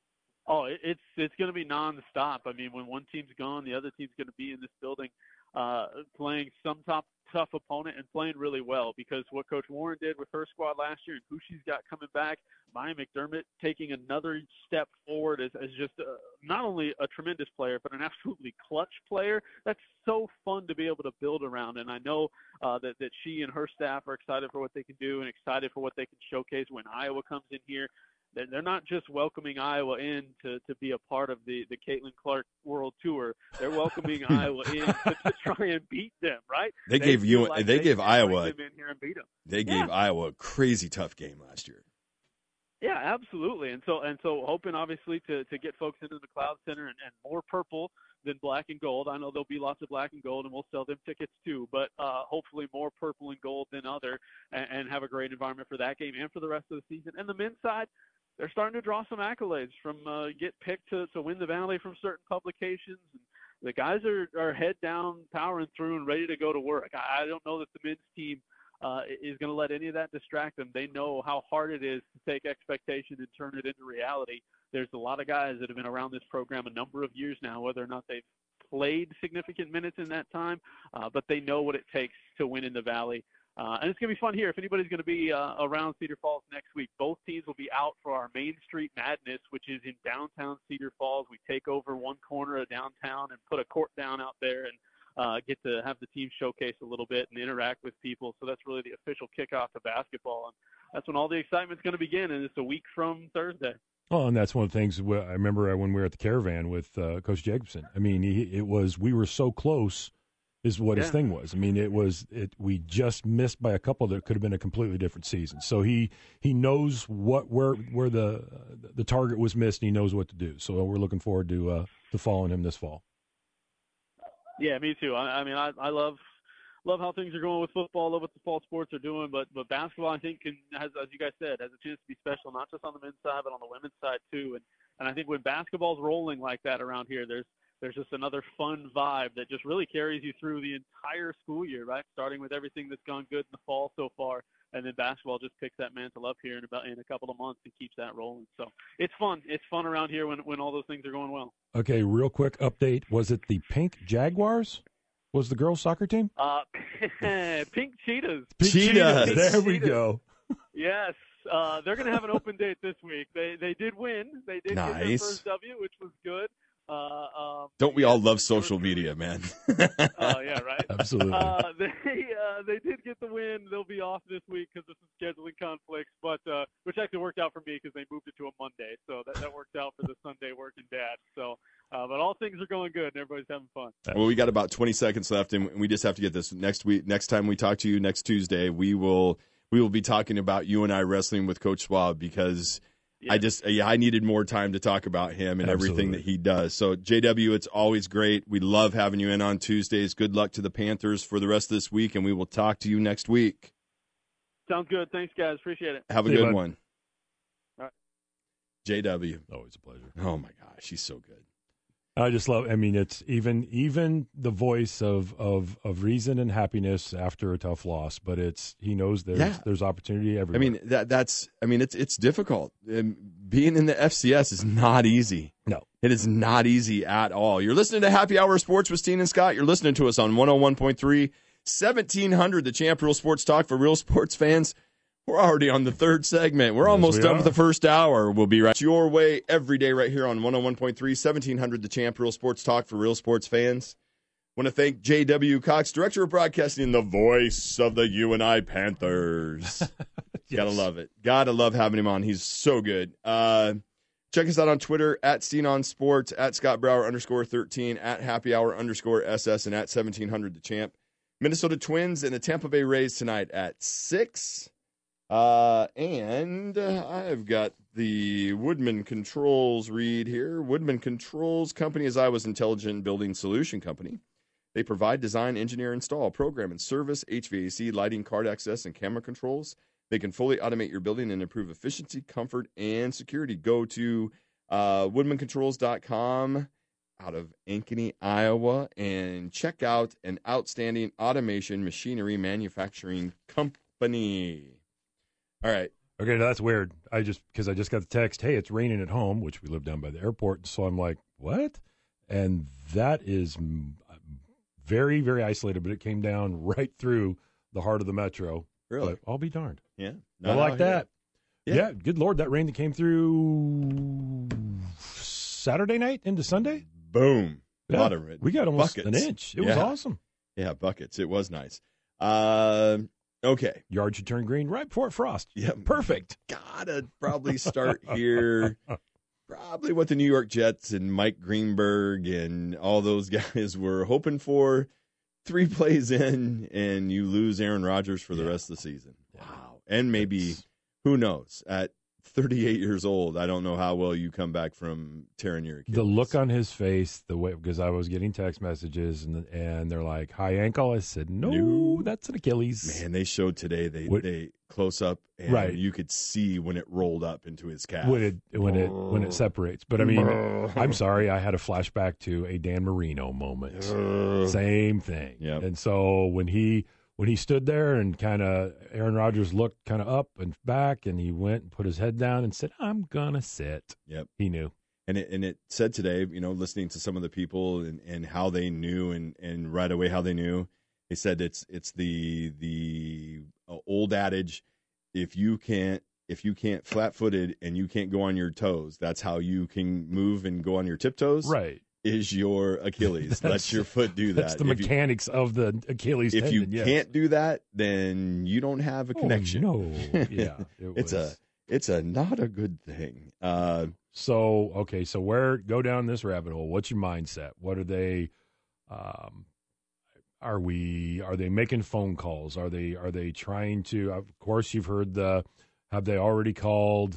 Oh, it- it's it's going to be nonstop. I mean, when one team's gone, the other team's going to be in this building uh, playing some top tough opponent and playing really well. Because what Coach Warren did with her squad last year, and who she's got coming back, Maya McDermott taking another step forward as, as just a, not only a tremendous player, but an absolutely clutch player. That's so fun to be able to build around. And I know uh, that that she and her staff are excited for what they can do and excited for what they can showcase when Iowa comes in here. They're not just welcoming Iowa in to, to be a part of the, the Caitlin Clark World Tour. They're welcoming Iowa in to, to try and beat them, right? They, they gave you like they, they gave Iowa them in here and beat them. They gave yeah. Iowa a crazy tough game last year. Yeah, absolutely. And so and so hoping obviously to, to get folks into the Cloud Center and, and more purple than black and gold. I know there'll be lots of black and gold and we'll sell them tickets too, but uh, hopefully more purple and gold than other and, and have a great environment for that game and for the rest of the season. And the men's side, they're starting to draw some accolades from uh, get picked to, to win the Valley from certain publications. And the guys are, are head down, powering through, and ready to go to work. I, I don't know that the men's team uh, is going to let any of that distract them. They know how hard it is to take expectation and turn it into reality. There's a lot of guys that have been around this program a number of years now, whether or not they've played significant minutes in that time, uh, but they know what it takes to win in the Valley. Uh, and it's going to be fun here. If anybody's going to be uh, around Cedar Falls next week, both teams will be out for our Main Street Madness, which is in downtown Cedar Falls. We take over one corner of downtown and put a court down out there and uh, get to have the team showcase a little bit and interact with people. So that's really the official kickoff to basketball. And that's when all the excitement's going to begin, and it's a week from Thursday. Oh, and that's one of the things I remember when we were at the Caravan with uh, Coach Jacobson. I mean, he, it was we were so close is what yeah. his thing was. I mean, it was it. We just missed by a couple that could have been a completely different season. So he he knows what where where the uh, the target was missed, and he knows what to do. So we're looking forward to uh, to following him this fall. Yeah, me too. I, I mean, I, I love love how things are going with football. Love what the fall sports are doing, but but basketball, I think, can has as you guys said, has a chance to be special, not just on the men's side, but on the women's side too. And and I think when basketball's rolling like that around here, there's There's just another fun vibe that just really carries you through the entire school year, right? Starting with everything that's gone good in the fall so far, and then basketball just picks that mantle up here in about in a couple of months and keeps that rolling. So it's fun. It's fun around here when when all those things are going well. Okay, real quick update. Was it the Pink Jaguars? Was the girls' soccer team? Uh, Pink Cheetahs. Pink Cheetahs. Cheetahs. There we Cheetahs. go. Yes. Uh, they're going to have an open date this week. They they did win. They did Nice. get their first W, which was good. Uh, um, Don't we all love social media, man? Oh, yeah, right? Absolutely. Uh, they uh, they did get the win. They'll be off this week because of some scheduling conflicts, but uh, which actually worked out for me because they moved it to a Monday. So that, that worked out for the Sunday working dad. So, uh, but all things are going good and everybody's having fun. Well, we got about twenty seconds left, and we just have to get this next week. Next time we talk to you next Tuesday, we will we will be talking about you and I wrestling with Coach Swab because – Yeah. I just yeah, I needed more time to talk about him and Absolutely. everything that he does. So, J W, it's always great. We love having you in on Tuesdays. Good luck to the Panthers for the rest of this week, and we will talk to you next week. Sounds good. Thanks, guys. Appreciate it. Have a See you, good bud. one. All right. J W. Always a pleasure. Oh, my gosh. He's so good. I just love. I mean, it's even even the voice of, of, of reason and happiness after a tough loss. But it's he knows there's Yeah. there's opportunity everywhere. I mean, that that's I mean, it's it's difficult. Um, being in the F C S is not easy. No. It is not easy at all. You're listening to Happy Hour Sports with Steen and Scott. You're listening to us on one oh one point three, seventeen hundred, the Champ Real Sports Talk for real sports fans. We're already on the third segment. We're Yes, almost we done are. with the first hour. We'll be right your way every day right here on one oh one point three, seventeen hundred, the Champ Real Sports Talk for real sports fans. Want to thank J W. Cox, Director of Broadcasting, the voice of the U N I Panthers. Yes. Gotta love it. Gotta love having him on. He's so good. Uh, check us out on Twitter, at Steen on Sports, at Scott Brower underscore thirteen, at Happy Hour underscore S S, and at seventeen hundred, the Champ. Minnesota Twins and the Tampa Bay Rays tonight at six. Uh, and uh, I've got the Woodman Controls read here. Woodman Controls Company is Iowa's intelligent building solution company. They provide, design, engineer, install, program, and service H V A C, lighting, card access, and camera controls. They can fully automate your building and improve efficiency, comfort, and security. Go to uh, woodman controls dot com out of Ankeny, Iowa, and check out an outstanding automation machinery manufacturing company. All right, Okay, now that's weird. I just because I just got the text, hey, it's raining at home, which we live down by the airport. So I'm like, what? And that is very, very isolated, but it came down right through the heart of the metro. Really? But I'll be darned. Yeah. I like that. Yeah. Yeah. Good Lord, that rain that came through Saturday night into Sunday? Boom. Yeah, A lot of it. we got almost buckets. an inch. It was Yeah. awesome. Yeah, buckets. It was nice. Uh, okay. Yard should turn green right before it frost. Yeah. Perfect. Gotta probably start here. Probably what the New York Jets and Mike Greenberg and all those guys were hoping for. Three plays in, and you lose Aaron Rodgers for the Yeah. rest of the season. Yeah. Wow. And maybe, It's- who knows, at thirty-eight years old, I don't know how well you come back from tearing your Achilles. The look on his face, the way because I was getting text messages and and they're like high ankle. I said no, No. that's an Achilles. Man, they showed today, they, What- they close up, and Right. you could see when it rolled up into his calf. when it when it when it separates. But I mean, I'm sorry, I had a flashback to a Dan Marino moment. Same thing. Yep. And so when he when he stood there and kind of Aaron Rodgers looked kind of up and back, and he went and put his head down and said, "I'm gonna sit." Yep. He knew. And it, and it said today, you know, listening to some of the people and, and how they knew and, and right away how they knew, they said it's it's the the uh, old adage, if you can't if you can't flat footed and you can't go on your toes, that's how you can move and go on your tiptoes. Right. Is your Achilles. Let That's- your foot do that. That's the If you- mechanics of the Achilles If tendon. you yes. can't do that, then you don't have a Oh, connection. no. Yeah. It It's a was- it's a not a good thing. Uh, So, okay, so where go down this rabbit hole? What's your mindset? What are they um are we are they making phone calls? Are they are they trying to of course you've heard the have they already called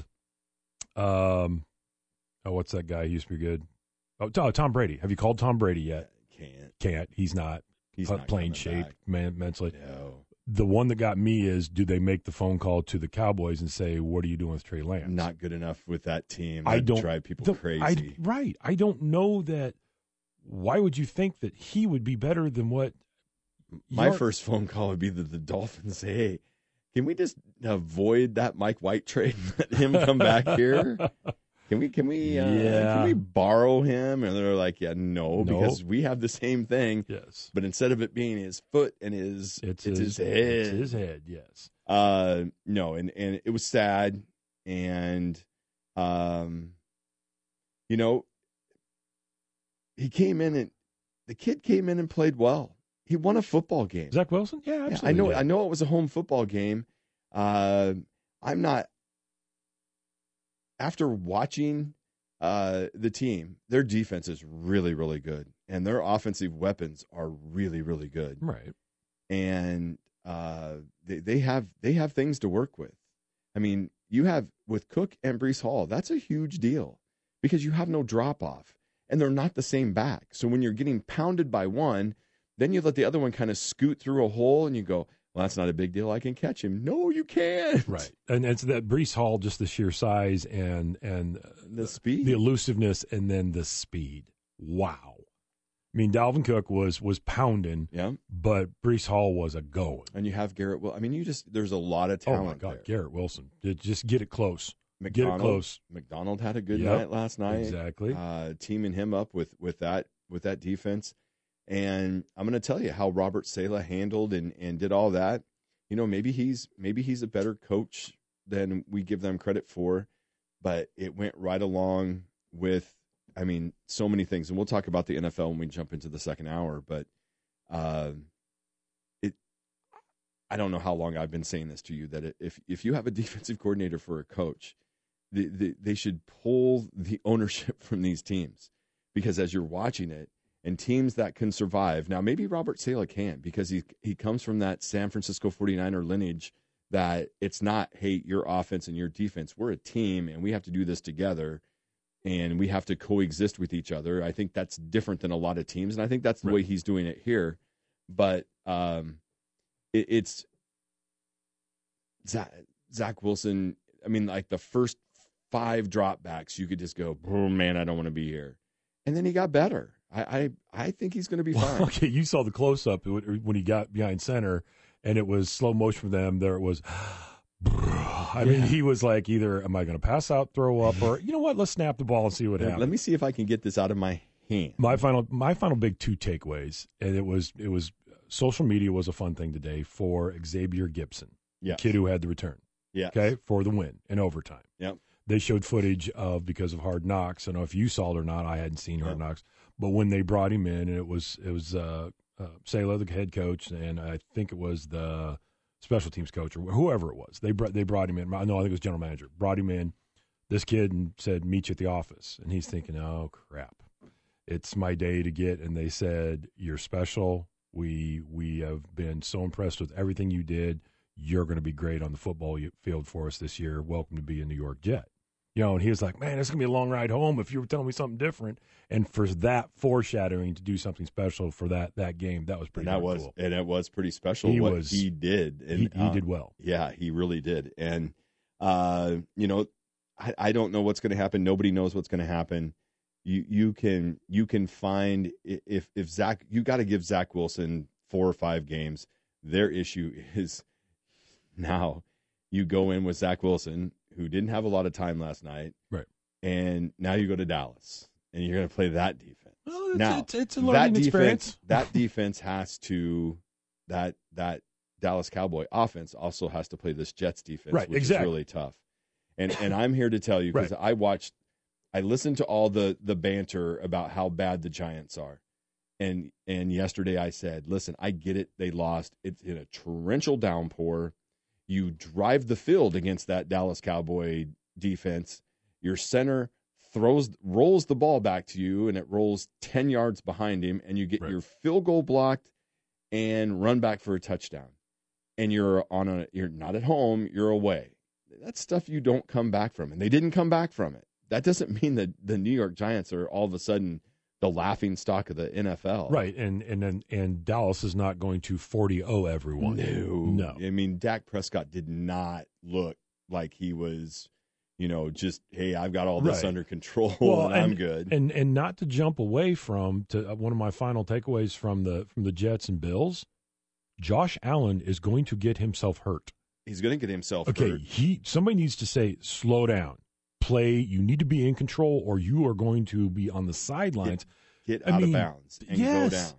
um oh what's that guy? He used to be good. Oh, Tom, Tom Brady. Have you called Tom Brady yet? can't. Can't. He's not He's pl- not playing coming shape back. man, mentally. No. The one that got me is do they make the phone call to the Cowboys and say, what are you doing with Trey Lance? Not good enough with that team. I That'd don't drive people the- crazy. I, right. I don't know that. Why would you think that he would be better than what? My your- first phone call would be that the Dolphins say, "Hey, can we just avoid that Mike White trade? And let him come back here? Can we? Can we? Uh, Yeah. Can we borrow him?" And they're like, "Yeah, no, No. because we have the same thing, Yes, but instead of it being his foot and his, it's, it's his, head. It's his head. Yes. Uh, no, and and it was sad, and um, you know, he came in and the kid came in and played well. He won a football game. Zach Wilson. Yeah, Yeah, absolutely. I know. did. I know it was a home football game. Uh, I'm not. After watching uh, the team, their defense is really, really good, and their offensive weapons are really, really good. Right. And uh, they they have they have things to work with. I mean, you have with Cook and Breece Hall, that's a huge deal because you have no drop off, and they're not the same back. So when you're getting pounded by one, then you let the other one kind of scoot through a hole, and you go, "Well, that's not a big deal. I can catch him." No, you can't. Right. And it's that Brees Hall, just the sheer size and and The speed. the elusiveness, and then the speed. Wow. I mean, Dalvin Cook was was pounding, Yeah. but Brees Hall was a going. And you have Garrett Will. I mean, you just there's a lot of Oh talent my God, there. Garrett Wilson! Ju- Just get it close. Get it McDonald, close. McDonald had a good Yep, night last night. Exactly. Uh, teaming him up with with that with that defense, and I'm going to tell you how Robert Saleh handled and and did all that. You know, maybe he's maybe he's a better coach than we give them credit for, but it went right along with. I mean, so many things, and we'll talk about the N F L when we jump into the second hour. But uh, it, I don't know how long I've been saying this to you that if if you have a defensive coordinator for a coach, the, the, they should pull the ownership from these teams, because as you're watching it, and teams that can survive now, maybe Robert Saleh can because he he comes from that San Francisco forty-niner lineage. That it's not, hey, your offense and your defense, we're a team and we have to do this together. And we have to coexist with each other. I think that's different than a lot of teams, and I think that's the Right. way he's doing it here. But um, it, it's Zach, Zach Wilson. I mean, like the first five dropbacks, you could just go, "Oh man, I don't want to be here," and then he got better. I I, I think he's going to be fine. Okay, you saw the close up when he got behind center, and it was slow motion for them. There it was. Oh, I mean, he was like, either am I going to pass out, throw up, or you know what? Let's snap the ball and see what happens. Let me see if I can get this out of my hand. My final, my final big two takeaways, and it was, it was, social media was a fun thing today for Xavier Gipson, Yes. the kid who had the return. Yes. Okay, for the win in overtime. Yep. They showed footage of, because of Hard Knocks. I don't know if you saw it or not. I hadn't seen Hard No. Knocks, but when they brought him in, and it was it was uh, uh, Salah, the head coach, and I think it was the special teams coach or whoever it was. They brought they brought him in. No, I think it was general manager. Brought him in. This kid and said, "Meet you at the office," and he's thinking, "Oh crap, it's my day to get." And they said, "You're special. We we have been so impressed with everything you did. You're going to be great on the football field for us this year. Welcome to be a New York Jet." You know, and he was like, "Man, it's going to be a long ride home if you were telling me something different." And for that foreshadowing to do something special for that that game, that was pretty And that was cool. and it was pretty special He what was- he did. And He, he uh, did well. Yeah, he really did. And uh, you know, I, I don't know what's going to happen. Nobody knows what's going to happen. You you can you can find i- if if Zach, you got to give Zach Wilson four or five games. Their issue is now you go in with Zach Wilson, who didn't have a lot of time last night, Right. and now you go to Dallas, and you're going to play that defense. Well, it's, now it's, it's a that learning defense, experience. that defense has to that that Dallas Cowboy offense also has to play this Jets defense, Right, which exactly. is really tough. And and I'm here to tell you because I watched, I listened to all the the banter about how bad the Giants are, and and yesterday I said, listen, I get it, they lost. It's in a torrential downpour. You drive the field against that Dallas Cowboy defense. Your center throws rolls the ball back to you, and it rolls ten yards behind him, and you get Right. your field goal blocked and run back for a touchdown. And you're on a you're not at home, you're away. That's stuff you don't come back from, and they didn't come back from it. That doesn't mean that the New York Giants are all of a sudden the laughing stock of the N F L. Right, and and and, and Dallas is not going to forty oh everyone. No, No. I mean, Dak Prescott did not look like he was, you know, just hey, I've got all this Right. under control Well, and, I'm good. And and not to jump away from to uh, one of my final takeaways from the from the Jets and Bills, Josh Allen is going to get himself hurt. He's going to get himself Okay, hurt. he somebody needs to say, slow down, play. You need to be in control, or you are going to be on the sidelines. Get I out mean, of bounds and yes. go down.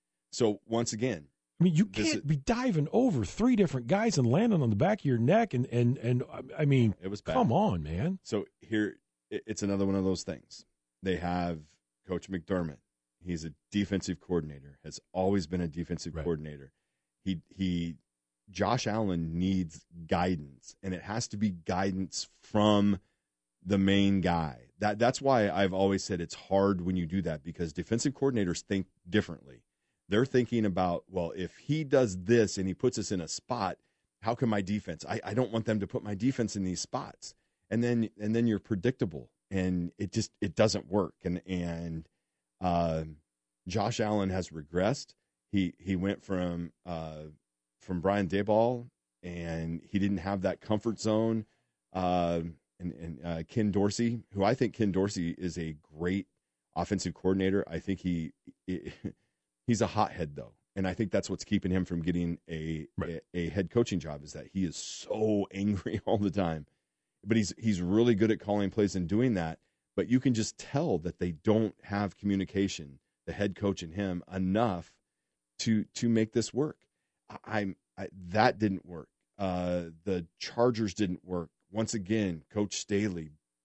So once again, I mean, you This can't is- be diving over three different guys and landing on the back of your neck. And and and I mean, it was bad. come on, man. So here, it- it's another one of those things. They have Coach McDermott. He's a defensive coordinator. Has always been a defensive Right. coordinator. He he, Josh Allen needs guidance, and it has to be guidance from the main guy. That that's why I've always said it's hard when you do that, because defensive coordinators think differently. They're thinking about, well, if he does this and he puts us in a spot, how can my defense? I, I don't want them to put my defense in these spots. And then and then you're predictable, and it just it doesn't work. And and uh, Josh Allen has regressed. He he went from uh, from Brian Daboll, and he didn't have that comfort zone. Uh, and and uh, Ken Dorsey, who I think Ken Dorsey is a great offensive coordinator. I think he, he he's a hothead though, and I think that's what's keeping him from getting a, Right. a a head coaching job, is that he is so angry all the time. But he's he's really good at calling plays and doing that. But you can just tell that they don't have communication, the head coach and him, enough to to make this work. I, I'm I, that didn't work. Uh, the Chargers didn't work. Once again, Coach Staley,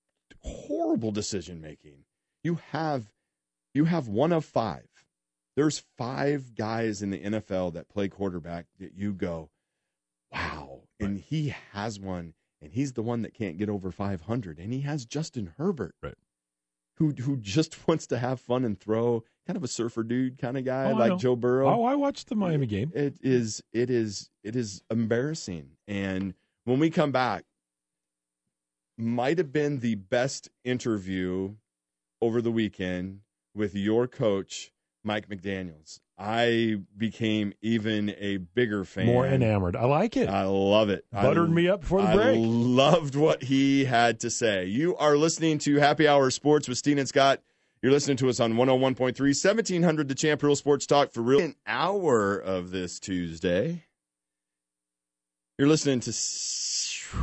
horrible decision making. You have you have one of five. There's five guys in the N F L that play quarterback that you go, wow. And he has one, and he's the one that can't get over five hundred. And he has Justin Herbert, Right. who who just wants to have fun and throw, kind of a surfer dude kind of guy, Oh, I like know. Joe Burrow. Oh, I watched the Miami game. It is it is it is embarrassing. And when we come back, might have been the best interview over the weekend with your coach, Mike McDaniels. I became even a bigger fan. More enamored. I like it. I love it. Buttered I, me up before the I break. loved what he had to say. You are listening to Happy Hour Sports with Steen and Scott. You're listening to us on one oh one point three, seventeen hundred The Champ, Real Sports Talk for real. An hour of this Tuesday. You're listening to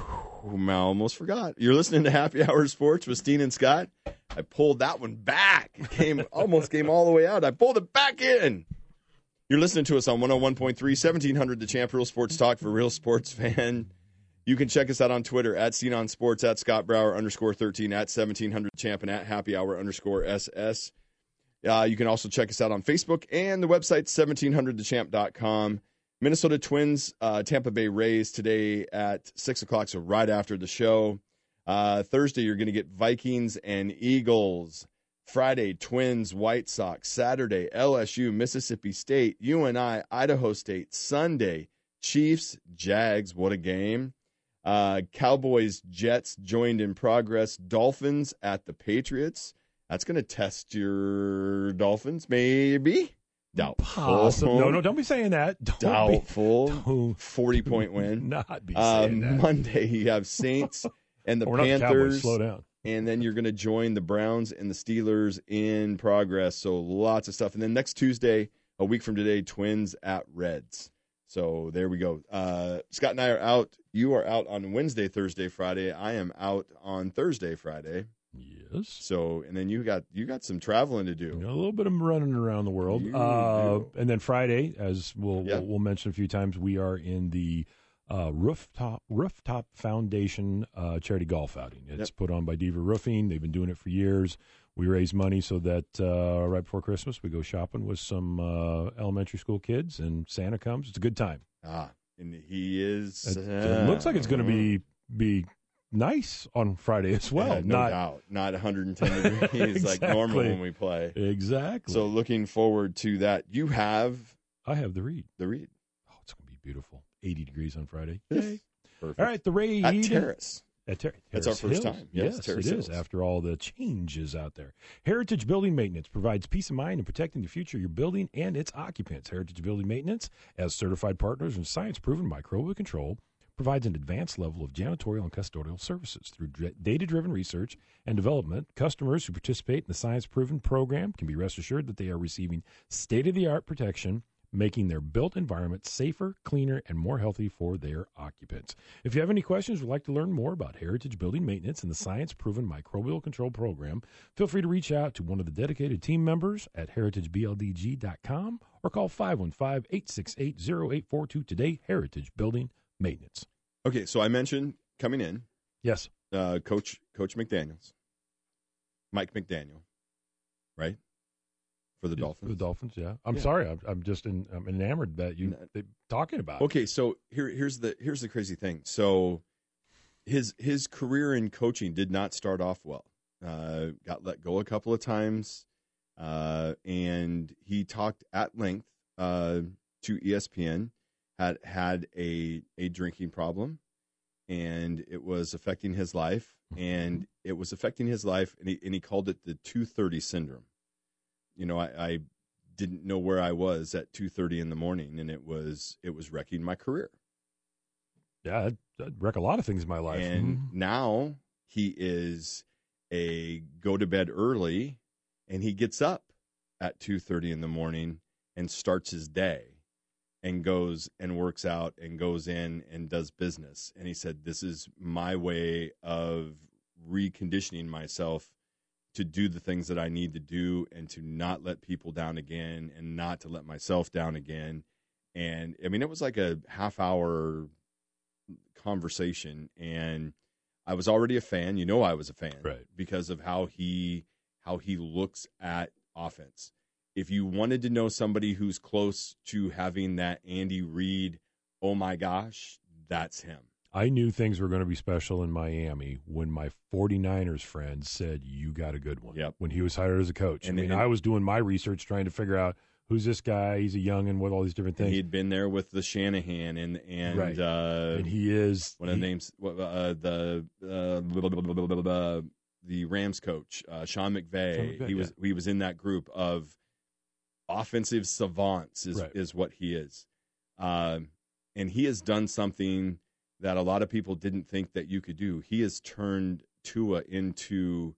Oh, man, I almost forgot. You're listening to Happy Hour Sports with Steen and Scott. I pulled that one back. It came, almost came all the way out. I pulled it back in. You're listening to us on one oh one point three, seventeen hundred The Champ, Real Sports Talk for Real Sports Fan. You can check us out on Twitter at Steen on Sports, at Scott Brower underscore thirteen, at seventeen hundred Champ, and at Happy Hour underscore S S. Uh, you can also check us out on Facebook and the website seventeen hundred the champ dot com. Minnesota Twins, uh, Tampa Bay Rays today at six o'clock, so right after the show. Uh, Thursday, you're going to get Vikings and Eagles. Friday, Twins, White Sox. Saturday, L S U, Mississippi State. U N I, Idaho State. Sunday, Chiefs, Jags. What a game. Uh, Cowboys, Jets joined in progress. Dolphins at the Patriots. That's going to test your Dolphins, maybe. Doubtful. Possible. No, no, don't be saying that. Don't Doubtful. forty-point win. Not be uh, saying that. Monday, you have Saints and the We're Panthers. not the Cowboys. Slow down. And then you're going to join the Browns and the Steelers in progress. So lots of stuff. And then next Tuesday, a week from today, Twins at Reds. So there we go. Uh, Scott and I are out. You are out on Wednesday, Thursday, Friday. I am out on Thursday, Friday. Yes. So, and then you got you got some traveling to do. You know, a little bit of running around the world. You Uh, do. and then Friday, as we'll, Yeah. we'll we'll mention a few times, we are in the uh, rooftop rooftop Foundation uh, charity golf outing. It's Yep. put on by Diva Roofing. They've been doing it for years. We raise money so that uh, right before Christmas we go shopping with some uh, elementary school kids, and Santa comes. It's a good time. Ah, and he is. It, it looks like it's going to be be nice on Friday as well. Yeah, no Not doubt. Not one hundred ten degrees like normal Exactly. when we play. exactly. So looking forward to that. You have I have the read. the read. Oh, it's going to be beautiful. eighty degrees on Friday. Yay. Perfect. All right, the Raid. At Terrace. At Ter- That's our Terrace first Hills. time. Yes, Yes, Terrace it is. Hills. After all the changes out there. Heritage Building Maintenance provides peace of mind in protecting the future of your building and its occupants. Heritage Building Maintenance, as certified partners in science-proven microbial control, provides an advanced level of janitorial and custodial services. Through d- data-driven research and development, customers who participate in the science-proven program can be rest assured that they are receiving state-of-the-art protection, making their built environment safer, cleaner, and more healthy for their occupants. If you have any questions or would like to learn more about Heritage Building Maintenance and the science-proven microbial control program, feel free to reach out to one of the dedicated team members at heritage b l d g dot com or call five one five, eight six eight, zero eight four two today. Heritage Building Maintenance. Okay, so I mentioned coming in, Yes. uh, Coach Coach McDaniels, Mike McDaniel, right, for the Yeah, Dolphins. The Dolphins, yeah. I'm Yeah. sorry. I'm, I'm just in, I'm enamored that you No. they, talking about it. Okay, so here here's the here's the crazy thing. So his his career in coaching did not start off well. Uh, got let go a couple of times, uh, and he talked at length uh, to E S P N. Had had a a drinking problem, and it was affecting his life, and it was affecting his life, and he and he called it the two thirty syndrome. You know, I, I didn't know where I was at two thirty in the morning, and it was it was wrecking my career. Yeah, I'd, I'd wreck a lot of things in my life. And Mhm. now he is a go to bed early, and he gets up at two thirty in the morning and starts his day and goes and works out and goes in and does business. And he said, this is my way of reconditioning myself to do the things that I need to do and to not let people down again and not to let myself down again. And I mean, it was like a half hour conversation, and I was already a fan. You know, I was a fan, Right. because of how he, how he looks at offense. If you wanted to know somebody who's close to having that Andy Reid, oh my gosh, that's him. I knew things were going to be special in Miami when my 49ers friend said, you got a good one. Yep. When he was hired as a coach. And I mean, then- I was doing my research trying to figure out who's this guy. He's a youngin' with all these different And things. he'd been there with the Shanahan and and Right. uh, and he is one of the he- names, uh, the uh, blah, blah, blah, blah, blah, blah, the Rams coach, uh, Sean McVay. Sean McVay, he was he was in that group of offensive savants, is Right. is what he is, um, and he has done something that a lot of people didn't think that you could do. He has turned Tua into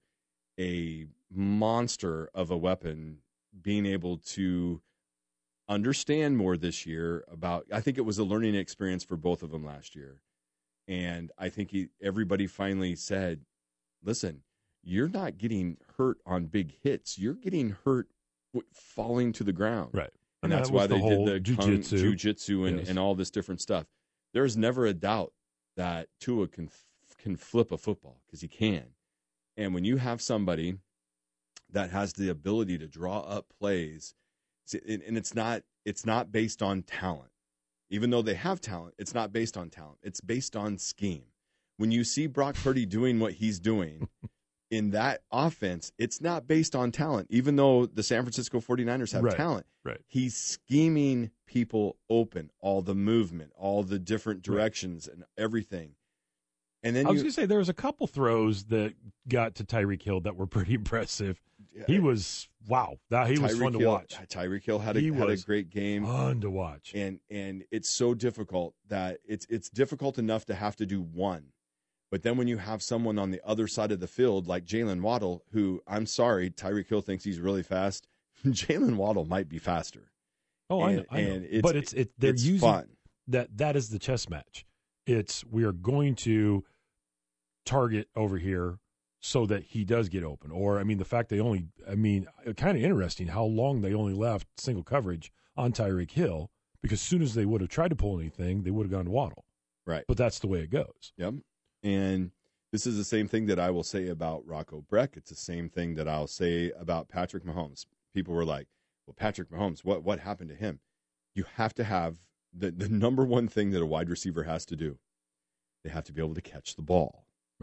a monster of a weapon, being able to understand more this year about, I think it was a learning experience for both of them last year. And I think he, everybody finally said, listen, you're not getting hurt on big hits. You're getting hurt w- falling to the ground. Right. And, and that's that why the they did the jiu-jitsu, jiu-jitsu and, yes. and all this different stuff. There's never a doubt that Tua can can flip a football, because he can. And when you have somebody that has the ability to draw up plays, and it's not it's not based on talent. Even though they have talent, it's not based on talent. It's based on scheme. When you see Brock Purdy doing what he's doing in that offense, it's not based on talent. Even though the San Francisco forty-niners have right, talent, right. he's scheming people open, all the movement, all the different directions, right. and everything. And then I was you, going to say there was a couple throws that got to Tyreek Hill that were pretty impressive. He was wow, that he Tyreek was fun to Hill, watch. Tyreek Hill had a he had a was great game, fun to watch. And and it's so difficult that it's it's difficult enough to have to do one, but then when you have someone on the other side of the field like Jalen Waddle, who I'm sorry, Tyreek Hill thinks he's really fast. Jalen Waddle might be faster. Oh, and, I know, I know. And it's, but it's it. They're it's using fun. that. That is the chess match. It's we are going to target over here so that he does get open. Or, I mean, the fact they only, I mean, kind of interesting how long they only left single coverage on Tyreek Hill, because as soon as they would have tried to pull anything, they would have gone to Waddle. Right. But that's the way it goes. Yep. And this is the same thing that I will say about Rocco Breck. It's the same thing that I'll say about Patrick Mahomes. People were like, well, Patrick Mahomes, what, what happened to him? You have to have the, the number one thing that a wide receiver has to do. They have to be able to catch the ball.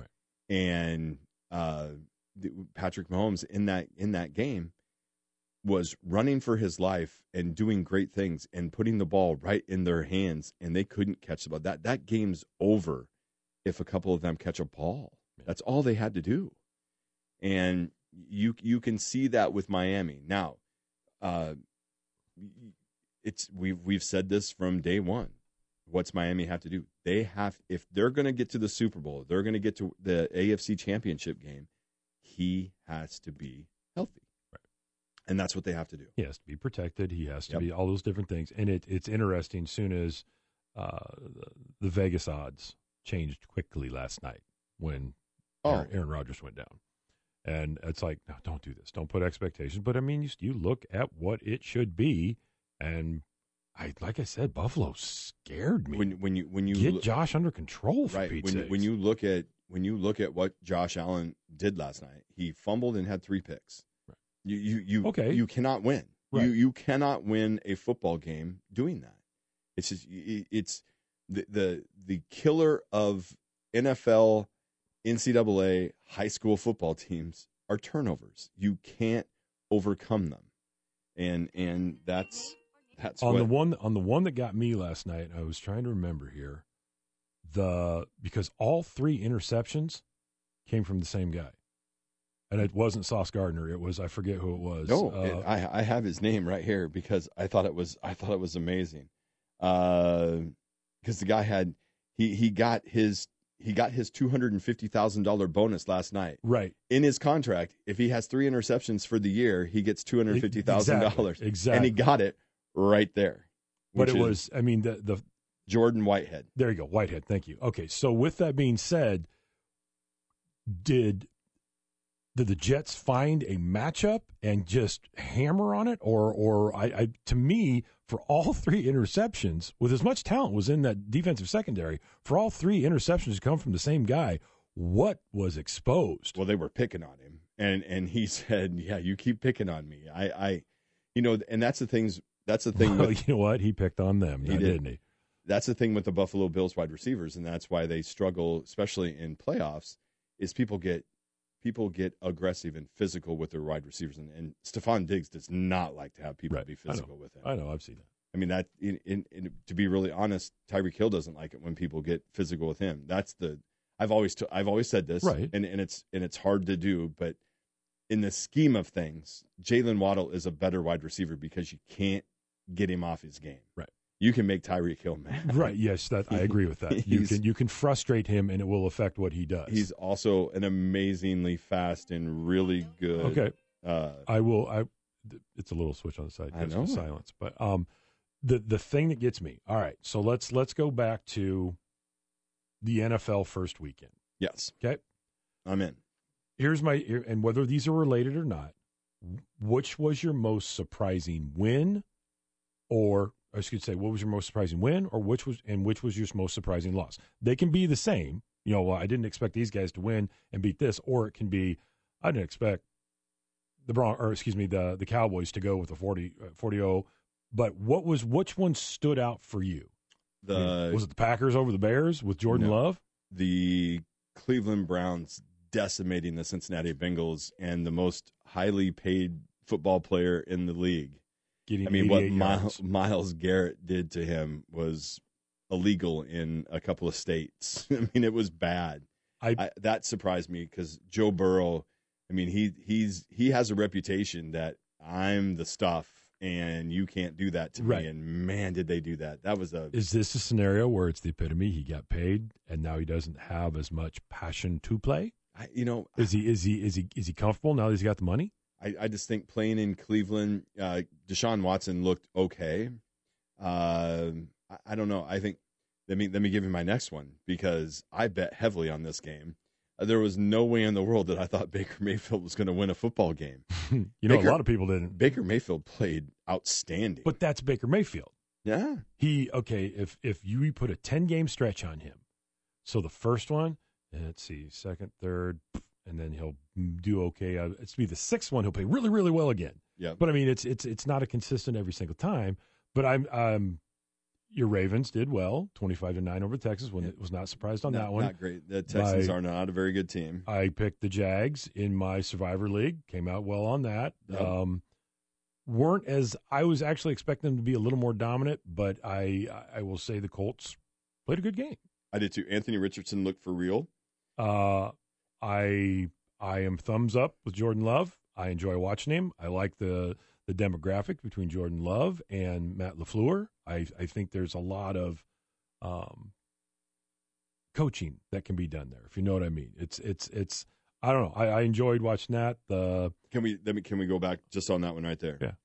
And uh, Patrick Mahomes in that in that game was running for his life and doing great things and putting the ball right in their hands, and they couldn't catch the ball. That that game's over if a couple of them catch a ball. That's all they had to do, and you you can see that with Miami now. Uh, it's we've we've said this from day one. What's Miami have to do? They have, if they're going to get to the Super Bowl, they're going to get to the A F C Championship game, he has to be healthy. Right. And that's what they have to do. He has to be protected. He has to Yep. be all those different things. And it, it's interesting, soon as uh, the, the Vegas odds changed quickly last night when Oh. Aaron, Aaron Rodgers went down. And it's like, no, don't do this. Don't put expectations. But, I mean, you, you look at what it should be, and I, like I said, Buffalo scared me. When when you when you Get look, Josh under control, for right Pete's when sakes. when you look at when you look at what Josh Allen did last night, he fumbled and had three picks. Right. You you you Okay. you cannot win. Right. You you cannot win a football game doing that. It's just it's the the the killer of N F L, N C double A, high school football teams are turnovers. You can't overcome them, and and that's. That's on what, the one on the one that got me last night, I was trying to remember here, the because all three interceptions came from the same guy, and it wasn't Sauce Gardner. It was I forget who it was. No, uh, it, I I have his name right here because I thought it was I thought it was amazing, because uh, the guy had he he got his he got his two hundred and fifty thousand dollar bonus last night. Right in his contract, if he has three interceptions for the year, he gets two hundred fifty thousand exactly, dollars. exactly, and he got it right there. But it was I mean the the Jordan Whitehead. There you go, Whitehead. Thank you. Okay, so with that being said, did did the Jets find a matchup and just hammer on it, or or I, I to me, for all three interceptions, with as much talent was in that defensive secondary, for all three interceptions to come from the same guy, what was exposed? Well, they were picking on him, and and he said, "Yeah, you keep picking on me." I, I you know, and that's the things. That's the thing. Well, with, you know what? He picked on them, he did. did. didn't he? That's the thing with the Buffalo Bills wide receivers, and that's why they struggle, especially in playoffs. Is people get people get aggressive and physical with their wide receivers, and, and Stephon Diggs does not like to have people Right. be physical with him. I know, I've seen that. I mean, that in, in, in, to be really honest, Tyreek Hill doesn't like it when people get physical with him. That's the I've always t- I've always said this, Right. and and it's and it's hard to do, but in the scheme of things, Jalen Waddle is a better wide receiver because you can't get him off his game. Right. You can make Tyreek Hill mad. Right. Yes, that I agree with that. You He's- can you can frustrate him, and it will affect what he does. He's also an amazingly fast and really good. okay. Uh, I will. I. It's a little switch on the side. I Gives know. me silence. But um, the the thing that gets me. All right. So let's let's go back to the N F L first weekend. Yes. Okay. I'm in. Here's my, and whether these are related or not, which was your most surprising win, or I should say, what was your most surprising win, or which was, and which was your most surprising loss? They can be the same. You know, well, I didn't expect these guys to win and beat this, or it can be, I didn't expect the Bron, or excuse me, the the Cowboys to go with a forty oh. But what was, which one stood out for you? The I mean, was it the Packers over the Bears with Jordan no, Love? The Cleveland Browns decimating the Cincinnati Bengals and the most highly paid football player in the league. Getting I mean, what yards. Miles, Myles Garrett did to him was illegal in a couple of states. I mean, it was bad. I, I, that surprised me because Joe Burrow, I mean, he he's he has a reputation that I'm the stuff and you can't do that to right. me. And man, did they do that. That was a. Is this a scenario where it's the epitome? He got paid and now he doesn't have as much passion to play? I, you know, is he is he is he is he comfortable now that he's got the money? I, I just think playing in Cleveland, uh, Deshaun Watson looked okay. Uh, I, I don't know. I think let me let me give you my next one because I bet heavily on this game. Uh, there was no way in the world that I thought Baker Mayfield was going to win a football game. you know, Baker, a lot of people didn't. Baker Mayfield played outstanding, but that's Baker Mayfield. Yeah, he okay. If if you put a ten game stretch on him, so the first one. Let's see, second, third, and then he'll do okay. Uh, it's be the sixth one. He'll play really, really well again. Yeah. But I mean, it's it's it's not a consistent every single time. But I'm um, your Ravens did well, twenty-five to nine over Texas. When yeah. it was not surprised on not, that one. Not great. The Texans By, are not a very good team. I picked the Jags in my Survivor League. Came out well on that. Yep. Um, weren't as I was actually expecting them to be a little more dominant, but I I will say the Colts played a good game. I did too. Anthony Richardson looked for real. Uh, I I am thumbs up with Jordan Love. I enjoy watching him. I like the the demographic between Jordan Love and Matt LaFleur. I I think there's a lot of um, coaching that can be done there, if you know what I mean. It's it's it's I don't know. I, I enjoyed watching that. The can we let me can we go back just on that one right there? Yeah.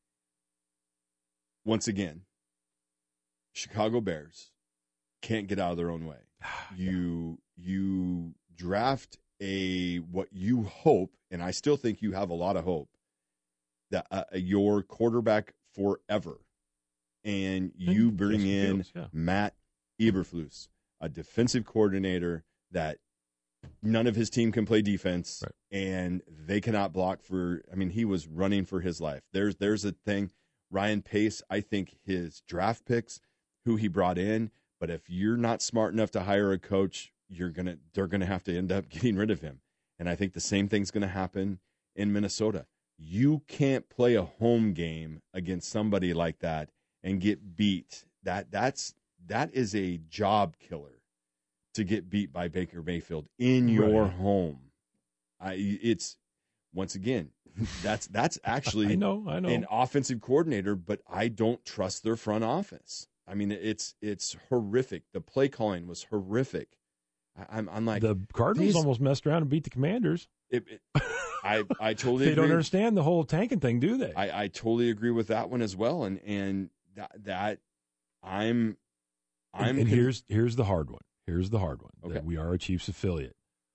Once again, Chicago Bears can't get out of their own way. You you draft a what you hope, and I still think you have a lot of hope that uh, your quarterback forever, and you bring Justin in Fields, yeah. Matt Eberflus, a defensive coordinator that none of his team can play defense, right. and they cannot block for. I mean, he was running for his life. There's there's a thing. Ryan Pace, I think his draft picks, who he brought in, but if you're not smart enough to hire a coach, you're gonna they're gonna have to end up getting rid of him. And I think the same thing's gonna happen in Minnesota. You can't play a home game against somebody like that and get beat. That that's that is a job killer to get beat by Baker Mayfield in your right. home. I it's once again, that's that's actually I know, I know. an offensive coordinator, but I don't trust their front office. I mean, it's it's horrific. The play calling was horrific. I, I'm I'm like the Cardinals these, almost messed around and beat the Commanders. It, it, I I totally they agree. don't understand the whole tanking thing, do they? I, I totally agree with that one as well. And and that that I'm I'm and, and here's here's the hard one. Here's the hard one. Okay. That we are a Chiefs affiliate.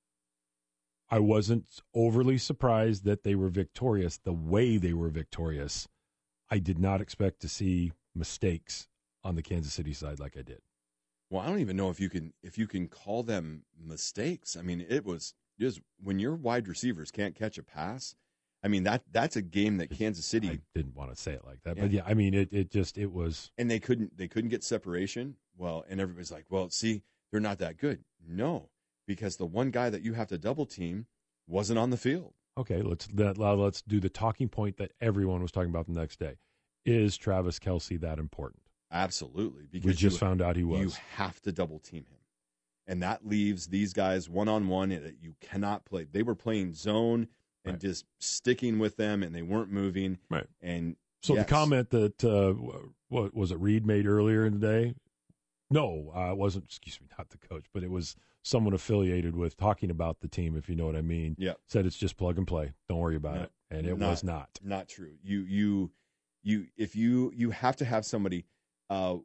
I wasn't overly surprised that they were victorious the way they were victorious. I did not expect to see mistakes on the Kansas City side like I did. Well, I don't even know if you can if you can call them mistakes. I mean, it was just when your wide receivers can't catch a pass. I mean, that that's a game that Kansas City I didn't want to say it like that, yeah. but yeah, I mean, it it just it was, and they couldn't they couldn't get separation. Well, and everybody's like, well, see, they're not that good. No, because the one guy that you have to double team wasn't on the field. Okay, let's that, let's do the talking point that everyone was talking about the next day. Is Travis Kelce that important? Absolutely, because we just you, found out he was. You have to double team him, and that leaves these guys one on one that you cannot play. They were playing zone and right. just sticking with them, and they weren't moving. Right. And so yes. the comment that uh, what was it Reed made earlier in the day? No, uh, it wasn't. Excuse me, not the coach, but it was someone affiliated with talking about the team, if you know what I mean. Yeah. Said it's just plug and play. Don't worry about no, it, and it not, was not. Not true. You you you if you you have to have somebody. Uh,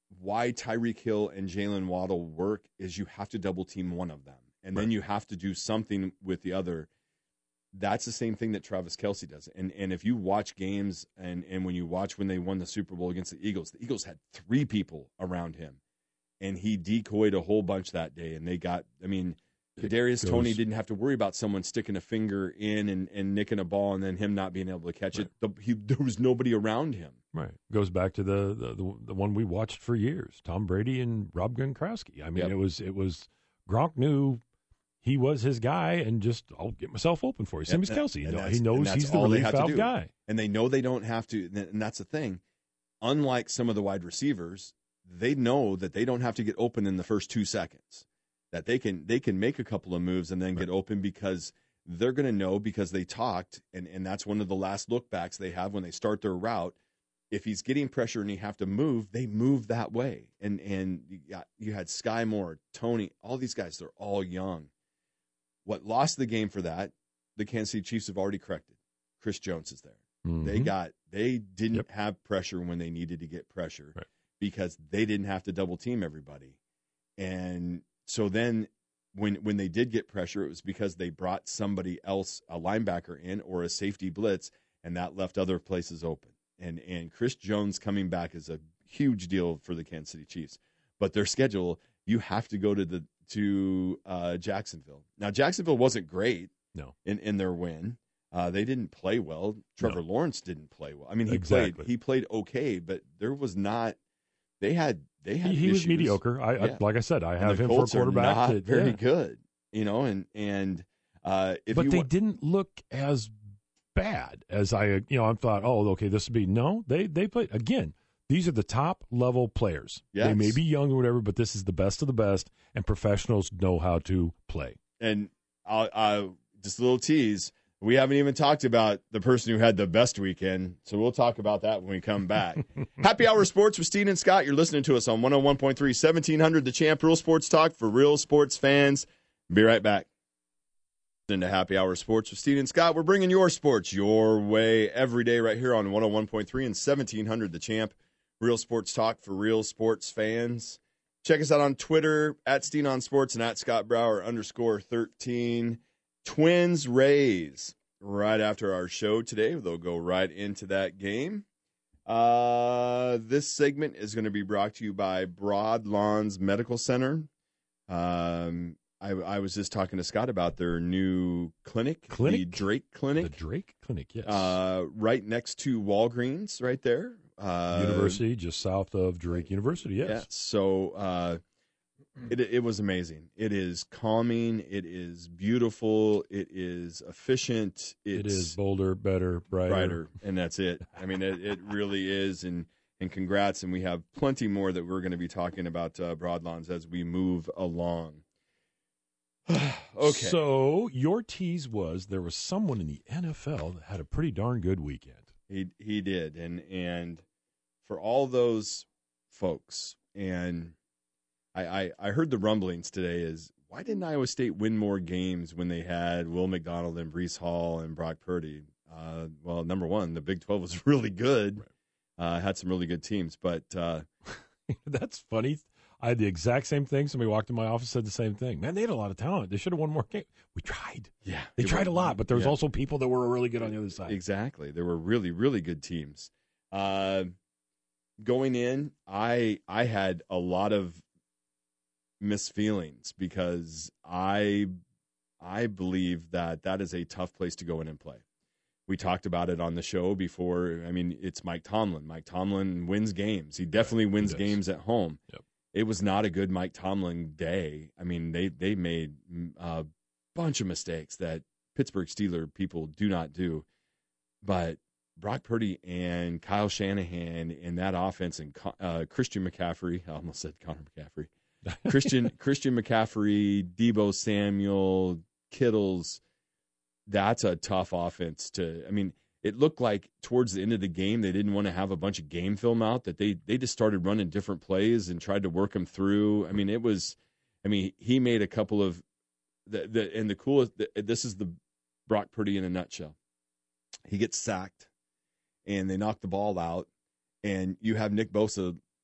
why Tyreek Hill and Jalen Waddle work is you have to double team one of them, and right. then you have to do something with the other. That's the same thing that Travis Kelce does. And and if you watch games and, and when you watch when they won the Super Bowl against the Eagles, the Eagles had three people around him, and he decoyed a whole bunch that day. And they got, I mean, Kadarius Toney didn't have to worry about someone sticking a finger in and, and nicking a ball and then him not being able to catch right. it. The, he, there was nobody around him. Right. Goes back to the, the, the, the one we watched for years, Tom Brady and Rob Gronkowski. I mean, yep. it was it was Gronk knew he was his guy, and just, I'll get myself open for you. Same as Kelce. You know, he knows he's the relief valve guy. And they know they don't have to, and that's the thing. Unlike some of the wide receivers, they know that they don't have to get open in the first two seconds. That they can they can make a couple of moves and then right. get open because they're going to know because they talked, and, and that's one of the last look backs they have when they start their route. If he's getting pressure and you have to move, they move that way. And and you, got, you had Sky Moore, Tony, all these guys, they're all young. What lost the game for that, the Kansas City Chiefs have already corrected. Chris Jones is there. Mm-hmm. They got they didn't yep. have pressure when they needed to get pressure right. because they didn't have to double team everybody. And so then when when they did get pressure, it was because they brought somebody else, a linebacker in or a safety blitz, and that left other places open. And and Chris Jones coming back is a huge deal for the Kansas City Chiefs. But their schedule, you have to go to the to uh, Jacksonville. Now, Jacksonville wasn't great no. in, in their win. Uh, they didn't play well. Trevor no. Lawrence didn't play well. I mean, he exactly. played he played okay, but there was not – they had – They had he, he was mediocre. I, yeah. I like I said, I have him Colts for a quarterback. Are not that, very yeah. good, you know. And and uh, if but you they wa- didn't look as bad as I. You know, I thought, oh, okay, this would be no. They they played again. These are the top level players. Yes. They may be young or whatever, but this is the best of the best, and professionals know how to play. And I'll, I'll just a little tease. We haven't even talked about the person who had the best weekend, so we'll talk about that when we come back. Happy Hour Sports with Steen and Scott. You're listening to us on one oh one point three, seventeen hundred The Champ, Real Sports Talk for real sports fans. Be right back. Into Happy Hour Sports with Steen and Scott. We're bringing your sports your way every day right here on one oh one point three and seventeen hundred The Champ, Real Sports Talk for real sports fans. Check us out on Twitter, at Steen on Sports and at Scott Brower underscore thirteen. Twins Rays right after our show today. They'll go right into that game. Uh, this segment is going to be brought to you by Broad Lawns Medical Center. Um, I, I was just talking to Scott about their new clinic, clinic? the Drake Clinic. The Drake Clinic, yes. Uh, right next to Walgreens, right there. Uh, University, just south of Drake University, yes. Yeah, so uh, it it was amazing. It is calming. It is beautiful. It is efficient. It's it is bolder, better, brighter. brighter, and that's it. I mean, it, it really is. And and congrats. And we have plenty more that we're going to be talking about uh, Broadlawns as we move along. Okay. So your tease was there was someone in the N F L that had a pretty darn good weekend. He he did, and and for all those folks, and I, I I heard the rumblings today is why didn't Iowa State win more games when they had Will McDonald and Breece Hall and Brock Purdy? Uh, well, number one, the Big twelve was really good, uh, had some really good teams, but uh, that's funny. I had the exact same thing. Somebody walked in my office, said the same thing. Man, they had a lot of talent. They should have won more games. We tried. Yeah. They tried were, a lot, but there was yeah. also people that were really good on the other side. Exactly. There were really, really good teams. Uh, going in, I I had a lot of misfeelings because I I believe that that is a tough place to go in and play. We talked about it on the show before. I mean, it's Mike Tomlin. Mike Tomlin wins games. He definitely right. wins he games at home. Yep. It was not a good Mike Tomlin day. I mean, they, they made a bunch of mistakes that Pittsburgh Steelers people do not do. But Brock Purdy and Kyle Shanahan in that offense and uh, Christian McCaffrey, I almost said Connor McCaffrey, Christian Christian McCaffrey, Deebo Samuel, Kittles, that's a tough offense to – I mean, it looked like towards the end of the game they didn't want to have a bunch of game film out, that they, they just started running different plays and tried to work them through. I mean, it was – I mean, he made a couple of the, – the, and the coolest the, – this is the Brock Purdy in a nutshell. He gets sacked, and they knock the ball out, and you have Nick Bosa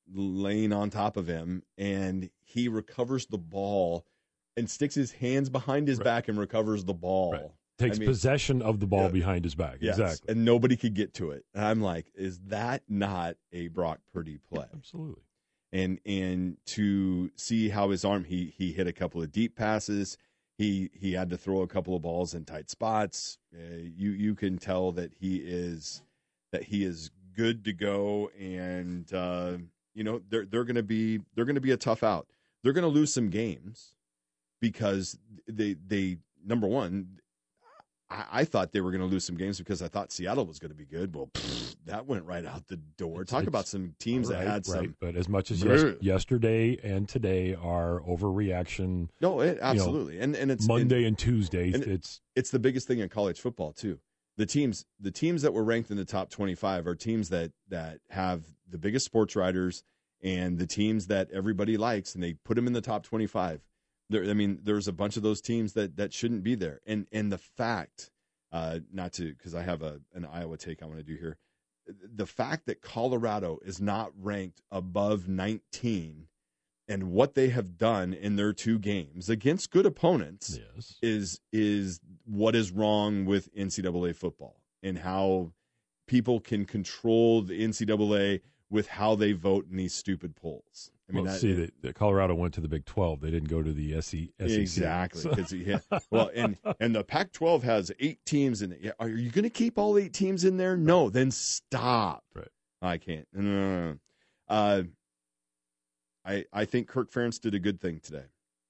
laying on top of him, and he recovers the ball and sticks his hands behind his right. back and recovers the ball. Right. Takes I mean, possession of the ball yeah, behind his back. yes, exactly. And nobody could get to it. And I'm like, is that not a Brock Purdy play? Absolutely. And and to see how his arm, he he hit a couple of deep passes. He he had to throw a couple of balls in tight spots. Uh, you you can tell that he is that he is good to go. And uh, you know they're they're going to be they're going to be a tough out. They're going to lose some games because they they number one. I thought they were going to lose some games because I thought Seattle was going to be good. Well, pfft, that went right out the door. It's, Talk it's, about some teams right, that had some. Right. But as much as yes, yesterday and today are overreaction. No, it, absolutely, you know, and and it's Monday and, and Tuesday. And it's it's the biggest thing in college football too. The teams, the teams that were ranked in the top twenty-five are teams that that have the biggest sports writers and the teams that everybody likes, and they put them in the top twenty-five. There, I mean, there's a bunch of those teams that that shouldn't be there, and and the fact. Uh, not to, because I have a an Iowa take I want to do here. The fact that Colorado is not ranked above nineteen and what they have done in their two games against good opponents yes. is is what is wrong with N C double A football and how people can control the N C double A with how they vote in these stupid polls. I mean, well, that, see, it, the, the Colorado went to the Big twelve. They didn't go to the S E C. Exactly. So. Yeah, well, and and the Pac twelve has eight teams in it. Are you going to keep all eight teams in there? No, then stop. Right. I can't. No, no, no. Uh, I I think Kirk Ferentz did a good thing today.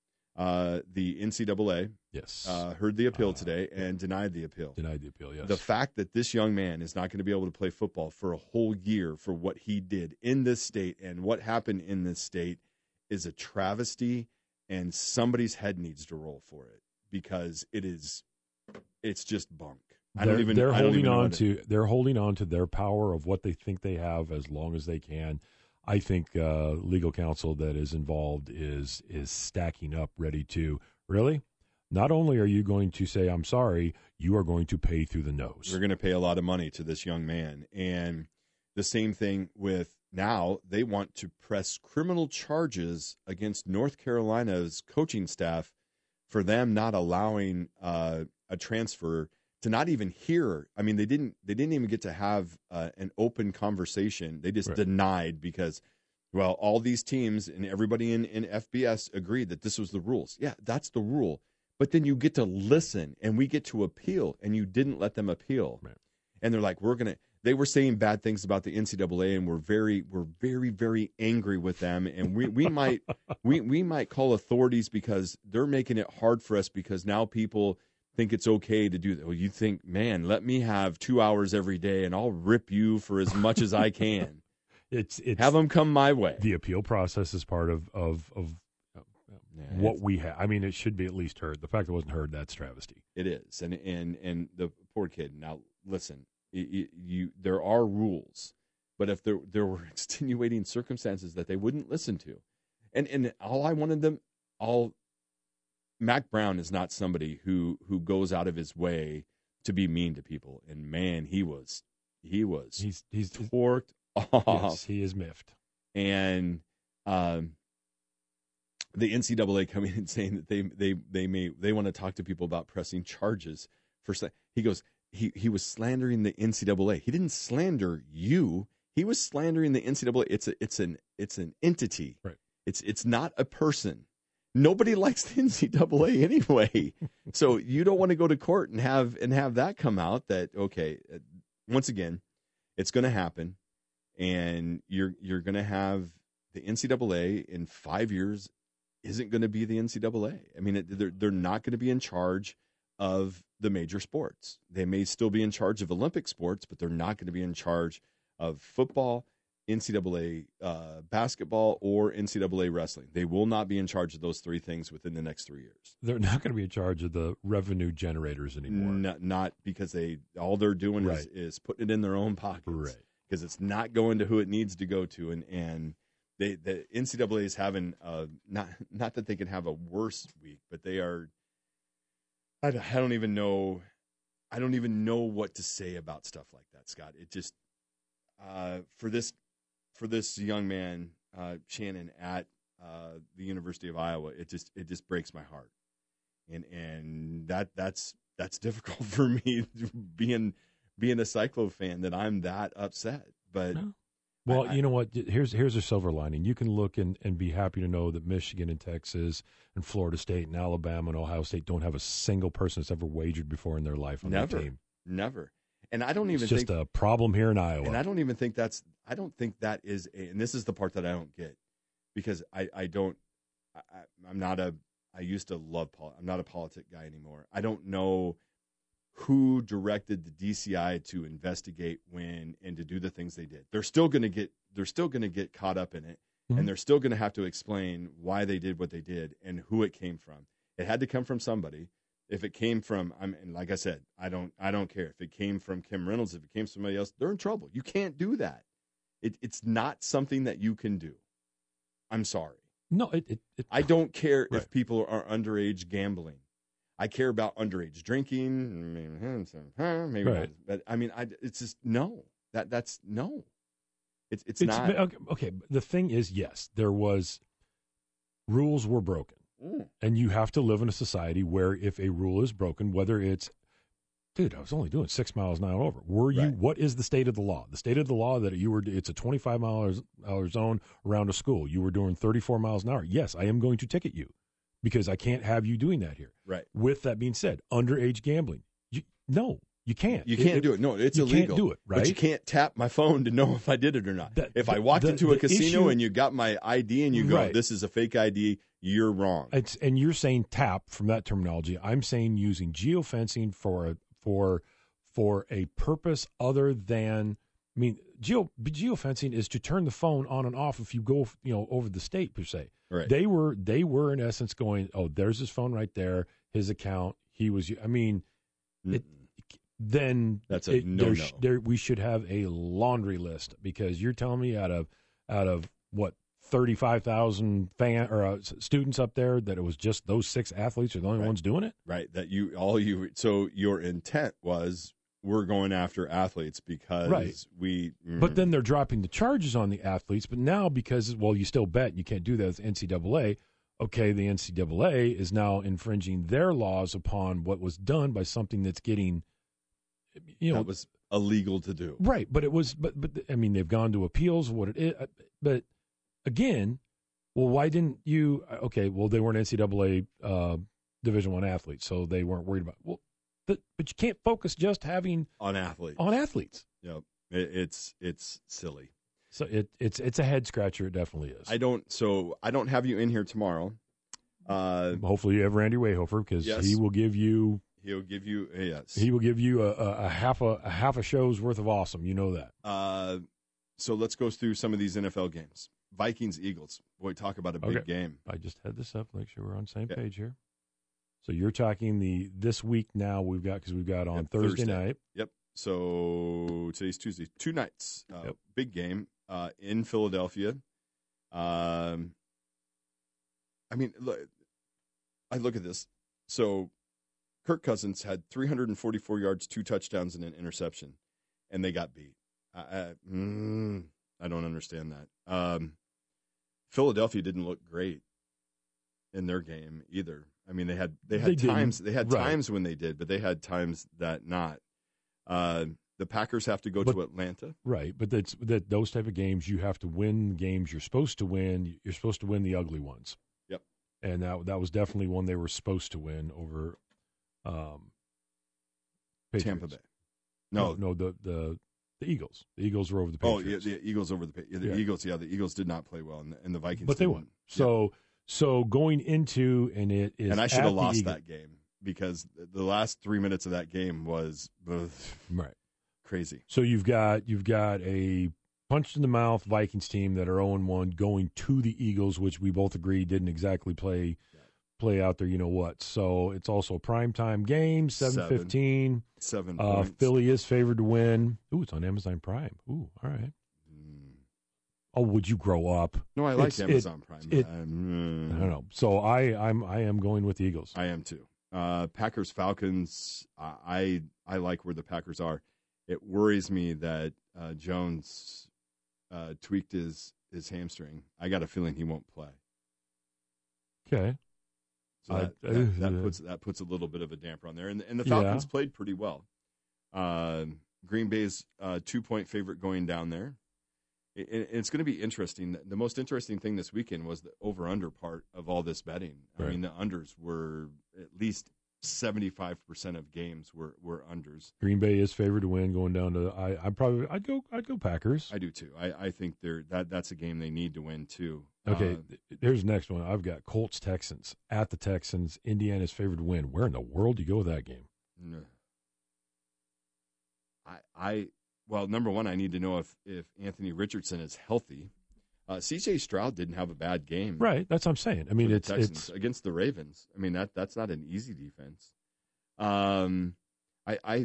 Uh, the N C double A yes uh, heard the appeal uh, today and denied the appeal. Denied the appeal. Yes. The fact that this young man is not going to be able to play football for a whole year for what he did in this state and what happened in this state is a travesty, and somebody's head needs to roll for it because it is, it's just bunk. I they're, don't even. They're I don't holding even on to, to. They're holding on to their power of what they think they have as long as they can. I think uh, legal counsel that is involved is is stacking up, ready to really. Not only are you going to say I'm sorry, you are going to pay through the nose. We're going to pay a lot of money to this young man, and the same thing with. Now they want to press criminal charges against North Carolina's coaching staff for them not allowing uh, a transfer to not even hear. I mean, they didn't. They didn't even get to have uh, an open conversation. They just right. denied because, well, all these teams and everybody in, in F B S agreed that this was the rules. Yeah, that's the rule. But then you get to listen, and we get to appeal, and you didn't let them appeal. Right. And they're like, we're gonna. They were saying bad things about the N C double A, and we're very, we're very, very angry with them. And we, we might, we, we might call authorities because they're making it hard for us because now people think it's okay to do that. Well, you think, man, let me have two hours every day, and I'll rip you for as much as I can. It's, it's have them come my way. The appeal process is part of of of yeah, what we have. I mean, it should be at least heard. The fact it wasn't heard, that's travesty. It is, and and and the poor kid. Now, listen. You, you, there are rules, but if there there were extenuating circumstances that they wouldn't listen to, and and all I wanted them, all Mac Brown is not somebody who who goes out of his way to be mean to people, and man, he was he was he's he's torqued off. Yes, he is miffed, and um, the N C double A coming and saying that they they they may they want to talk to people about pressing charges for. He goes. He he was slandering the N C double A. He didn't slander you. He was slandering the N C double A. It's a it's an it's an entity. Right. It's it's not a person. Nobody likes the N C double A anyway. So you don't want to go to court and have and have that come out that okay, once again, it's going to happen, and you're you're going to have the N C double A in five years isn't going to be the N C double A. I mean, it, they're they're not going to be in charge of the major sports. They may still be in charge of Olympic sports, but they're not going to be in charge of football, N C double A uh, basketball, or N C double A wrestling. They will not be in charge of those three things within the next three years. They're not going to be in charge of the revenue generators anymore. Not, not because they all they're doing right. is, is putting it in their own pockets. Right. Because it's not going to who it needs to go to, and and they the N C double A is having uh not not that they can have a worse week, but they are. I, I don't even know. I don't even know what to say about stuff like that, Scott. It just uh, for this for this young man, uh, Shannon, at uh, the University of Iowa, it just it just breaks my heart, and and that that's that's difficult for me being being a Cyclo fan that I'm that upset. But no. Well, I, you know what? Here's here's a silver lining. You can look and, and be happy to know that Michigan and Texas and Florida State and Alabama and Ohio State don't have a single person that's ever wagered before in their life on never, their team. Never. And I don't even it's just think, a problem here in Iowa. And I don't even think that's, I don't think that is, a, and this is the part that I don't get, because I, I don't, I, I'm not a, I used to love, pol- I'm not a politic guy anymore. I don't know who directed the D C I to investigate when and to do the things they did. They're still going to get, they're still going to get caught up in it. Mm-hmm. And they're still going to have to explain why they did what they did and who it came from. It had to come from somebody. If it came from, I mean, like I said, I don't, I don't care if it came from Kim Reynolds. If it came from somebody else, they're in trouble. You can't do that. It, it's not something that you can do. I'm sorry. No, it. it, it I don't care right. if people are underage gambling. I care about underage drinking. Maybe, right. not, but I mean, I, it's just no. That that's no. It's it's, it's not okay, okay. The thing is, yes, there was rules were broken. Mm. And you have to live in a society where if a rule is broken, whether it's, dude, I was only doing six miles an hour over. Were you, right. What is the state of the law? The state of the law that you were, it's a twenty-five mile an hour zone around a school. You were doing thirty-four miles an hour. Yes, I am going to ticket you because I can't have you doing that here. Right. With that being said, underage gambling, you, no, you can't. You can't it, do it. No, it's you illegal. You can't do it, right? But you can't tap my phone to know if I did it or not. The, if I walked the, into the a casino issue, and you got my I D and you go, right. this is a fake I D, you're wrong. It's, and you're saying tap from that terminology. I'm saying using geofencing for a, for for a purpose other than, I mean, geo geofencing is to turn the phone on and off if you go, you know, over the state per se. Right. They were they were in essence going, oh, there's his phone right there, his account. He was. I mean, mm. it, then that's a it, no no. There, we should have a laundry list because you're telling me out of out of what. thirty-five thousand fan or uh, students up there that it was just those six athletes are the only right. ones doing it. Right. That you all you so your intent was we're going after athletes because right. we. Mm. But then they're dropping the charges on the athletes. But now because well you still bet you can't do that with N C double A. Okay, the N C double A is now infringing their laws upon what was done by something that's getting. You know, that was illegal to do. Right, but it was. But but I mean they've gone to appeals. What it is, but. Again, well, why didn't you? Okay, well, they weren't N C double A uh, Division One athletes, so they weren't worried about. Well, but but you can't focus just having on athletes. On athletes. Yep, it, it's it's silly. So it it's it's a head scratcher. It definitely is. I don't. So I don't have you in here tomorrow. Uh, Hopefully, you have Randy Wayhofer because yes. he will give you. He'll give you yes. He will give you a, a, a half a, a half a show's worth of awesome. You know that. Uh, so let's go through some of these N F L games. Vikings, Eagles. Boy, talk about a big okay. game. I just had this up. Make sure we're on the same okay. page here. So you're talking the this week now we've got because we've got on yep, Thursday, Thursday night. Yep. So today's Tuesday. Two nights. Uh, yep. Big game uh, in Philadelphia. Um, I mean, look, I look at this. So Kirk Cousins had three hundred forty-four yards, two touchdowns, and an interception, and they got beat. I, I, mm, I don't understand that. Um, Philadelphia didn't look great in their game either. I mean, they had they had they times didn't. they had right. times when they did, but they had times that not. Uh, the Packers have to go but, to Atlanta, right? But that's that those type of games you have to win games you're supposed to win. You're supposed to win the ugly ones. Yep. And that that was definitely one they were supposed to win over um, Patriots. Tampa Bay. No, no, no the the. The Eagles. The Eagles were over the Patriots. Oh, yeah, the Eagles over the the yeah. Eagles. Yeah, the Eagles did not play well, and the, and the Vikings. But they didn't. won. So, yeah. so going into and it is. And I should have lost Eagle. that game because the last three minutes of that game was ugh, right crazy. So you've got you've got a punch in the mouth Vikings team that are oh and one going to the Eagles, which we both agree didn't exactly play. Play out there, you know what? So it's also a primetime game, seven fifteen. Seven uh, points. Philly is favored to win. Ooh, it's on Amazon Prime. Ooh, all right. Mm. Oh, would you grow up? No, I like it's, Amazon it, Prime. It, um, I don't know. So I, I'm, I am going with the Eagles. I am too. Uh, Packers Falcons. I, I like where the Packers are. It worries me that uh, Jones uh, tweaked his his hamstring. I got a feeling he won't play. Okay. So that, I, that, that uh, puts that puts a little bit of a damper on there. And and the Falcons Yeah. played pretty well. Uh, Green Bay's uh, two point favorite going down there. It, it- it's going to be interesting. The most interesting thing this weekend was the over under part of all this betting. I Right. mean, the unders were at least seventy-five percent of games were were unders. Green Bay is favored to win going down to I I probably I'd go I'd go Packers. I do too. I, I think they're that that's a game they need to win too. Okay, Uh, th- here's the next one. I've got Colts Texans at the Texans. Indiana's favored to win. Where in the world do you go with that game? no. I I well, number one, I need to know if if Anthony Richardson is healthy. Uh, C J Stroud didn't have a bad game. Right, that's what I'm saying. I mean, for the it's Texans it's against the Ravens. I mean that that's not an easy defense. Um, I, I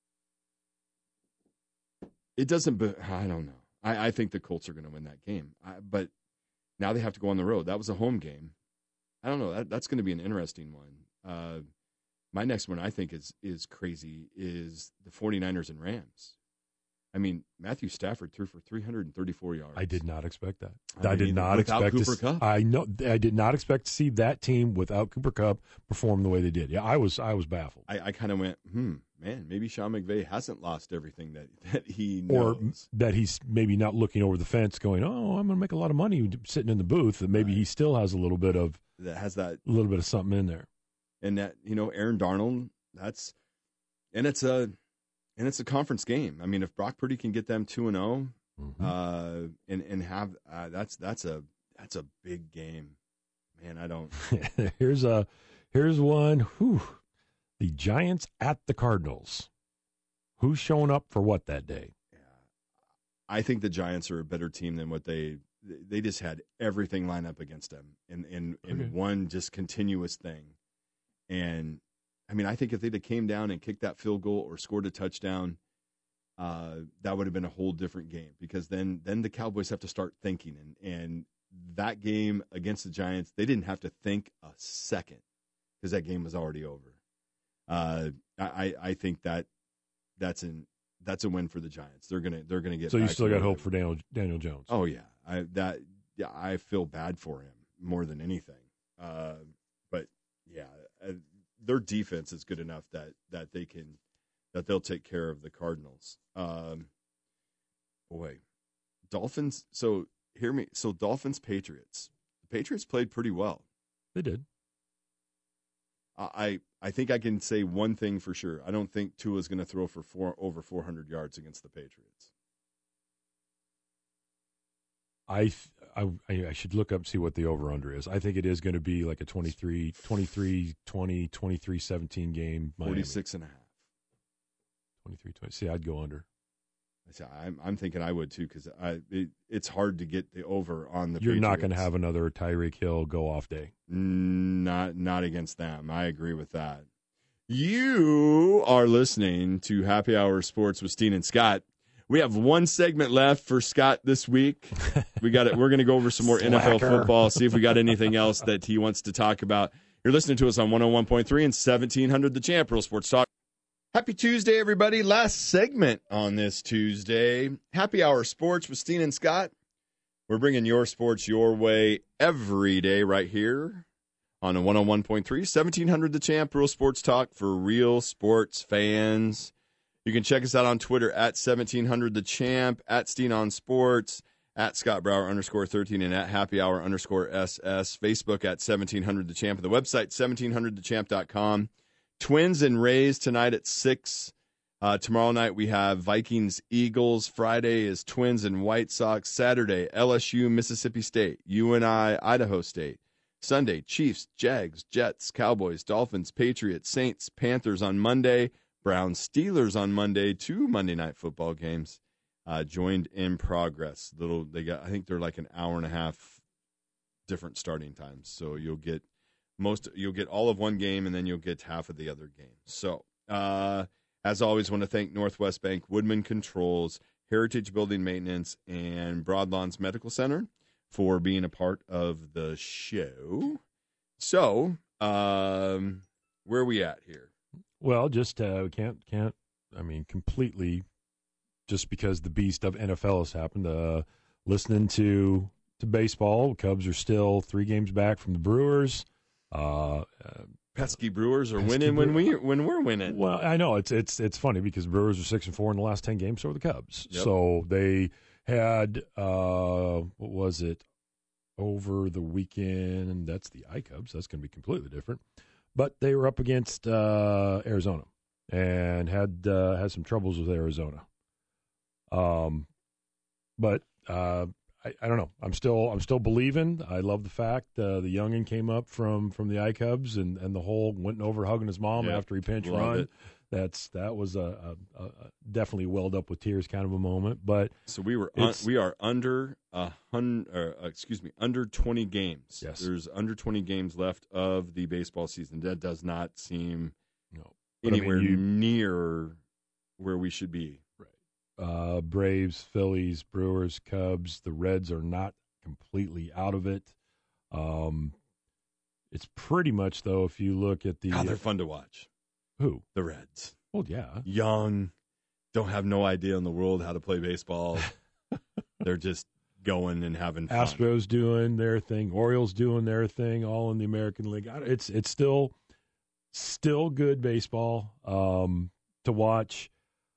it doesn't. Be, I don't know. I, I think the Colts are going to win that game. I, but now they have to go on the road. That was a home game. I don't know. That, that's going to be an interesting one. Uh, my next one I think is is crazy is the 49ers and Rams. I mean, Matthew Stafford threw for three hundred thirty-four yards. I did not expect that. I I, did mean, not without expect Cooper to. s- Kupp. I know. I did not expect to see that team without Cooper Cup perform the way they did. Yeah, I was. I was baffled. I, I kind of went, hmm, man, maybe Sean McVay hasn't lost everything that, that he Or knows. that he's maybe not looking over the fence, going, "Oh, I'm going to make a lot of money sitting in the booth." That maybe Right. he still has a little bit of that has that, a little bit of something in there. and that, you know, Aaron Darnold, that's, and it's a, and it's a conference game. I mean, if Brock Purdy can get them two and zero, Mhm. uh, and and have uh, that's that's a that's a big game, man. I don't. here's a here's one. Whew. The Giants at the Cardinals. Who's showing up for what that day? I think the Giants are a better team than what they. They just had everything line up against them in in, in Okay. one just continuous thing, and I mean, I think if they'd have came down and kicked that field goal or scored a touchdown, uh, that would have been a whole different game because then then the Cowboys have to start thinking, and and that game against the Giants, they didn't have to think a second because that game was already over. Uh, I I think that that's an that's a win for the Giants. They're gonna they're gonna get. So you back still to got where hope they for were. Daniel Daniel Jones. Oh yeah, I that yeah I feel bad for him more than anything. Uh, but yeah, uh, their defense is good enough that that they can that they'll take care of the Cardinals. Um, boy, Dolphins. So hear me. So Dolphins Patriots. The Patriots played pretty well. They did. I I think I can say one thing for sure. I don't think Tua's going to throw for four over four hundred yards against the Patriots. I, th- I I should look up and see what the over under is. I think it is going to be like a twenty-three, twenty-three, twenty, twenty-three, seventeen game. Miami. forty-six and a half. twenty-three, twenty. See, I'd go under. I say, I'm I'm thinking I would too because I it, it's hard to get the over on the. You're not going to Patriots. have another Tyreek Hill go off day. Not not against them. I agree with that. You are listening to Happy Hour Sports with Steen and Scott. We have one segment left for Scott this week. We got it. We're going to go over some more N F L Slacker. football. See if we got anything else that he wants to talk about. You're listening to us on one oh one point three and seventeen hundred The Champ, Real Sports Talk. Happy Tuesday, everybody. Last segment on this Tuesday. Happy Hour Sports with Steen and Scott. We're bringing your sports your way every day right here on a one oh one point three, seventeen hundred The Champ, Real Sports Talk for real sports fans. You can check us out on Twitter at seventeen hundred The Champ, at Steen on Sports, at Scott Brower underscore thirteen, and at Happy Hour underscore S S. Facebook at seventeen hundred The Champ, and the website seventeen hundred the champ dot com. Twins and Rays tonight at six. Uh, tomorrow night we have Vikings, Eagles. Friday is Twins and White Sox. Saturday, L S U, Mississippi State. U N I, Idaho State. Sunday, Chiefs, Jags, Jets, Cowboys, Dolphins, Patriots, Saints, Panthers on Monday. Browns, Steelers on Monday. Two Monday night football games uh, joined in progress. Little, they got. I think they're like an hour and a half different starting times. So you'll get most. You'll get all of one game, and then you'll get half of the other game. So. Uh, As always, want to thank Northwest Bank, Woodman Controls, Heritage Building Maintenance, and Broadlawns Medical Center for being a part of the show. So, um, where are we at here? Well, just uh, we can't can't. I mean, completely. Just because the beast of N F L has happened, uh, listening to to baseball. Cubs are still three games back from the Brewers. Uh, uh, Pesky Brewers are Pesky winning Brew- when we when we're winning. Well, I know it's it's it's funny because the Brewers are six and four in the last ten games, so are the Cubs. Yep. So they had uh, what was it over the weekend? That's the iCubs. That's going to be completely different. But they were up against uh, Arizona and had uh, had some troubles with Arizona. Um, but uh, I, I don't know. I'm still I'm still believing. I love the fact uh, the youngin came up from from the iCubs and, and the whole went over hugging his mom Yep. after he pinch Love run. it. That's that was a, a, a definitely welled up with tears kind of a moment. But So we were un, It's- we are under a hun, or, uh, excuse me, under twenty games. Yes. There's under twenty games left of the baseball season. That does not seem no, But, I mean, anywhere you- near where we should be. uh, Braves, Phillies, Brewers, Cubs. The Reds are not completely out of it. Um, it's pretty much though. If you look at the God, they're fun to watch. who, The Reds, well, yeah, young, don't have no idea in the world how to play baseball. They're just going and having fun. Astros doing their thing, Orioles doing their thing, all in the American League. I- It's it's still still good baseball um, to watch.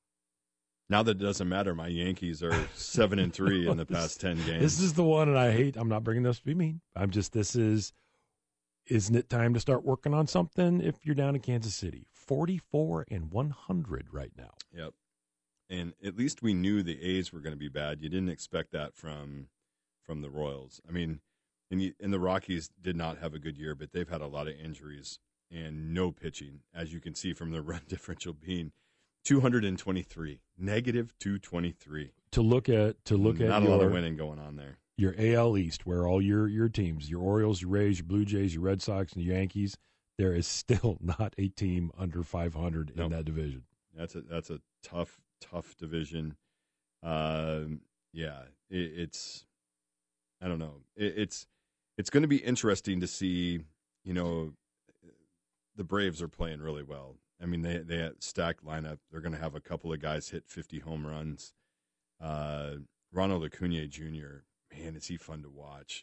Now that it doesn't matter, my Yankees are seven and three in the past ten games. This is the one, and I hate. I'm not bringing this to be mean. I'm just. This is. Isn't it time to start working on something? If you're down in Kansas City, forty-four and one hundred right now. Yep. And at least we knew the A's were going to be bad. You didn't expect that from from the Royals. I mean, and, you, and the Rockies did not have a good year, but they've had a lot of injuries and no pitching, as you can see from the run differential being two hundred twenty-three, negative two twenty-three. To look at to look Not at a your, lot of winning going on there. your A L East, where all your your teams, your Orioles, your Rays, your Blue Jays, your Red Sox, and your Yankees, there is still not a team under five hundred Nope. in that division. That's a that's a tough tough division. Um, yeah, it, it's I don't know. It, it's it's going to be interesting to see. You know, the Braves are playing really well. I mean, they they had stacked lineup. They're going to have a couple of guys hit fifty home runs. Uh, Ronald Acuna Junior Man, is he fun to watch?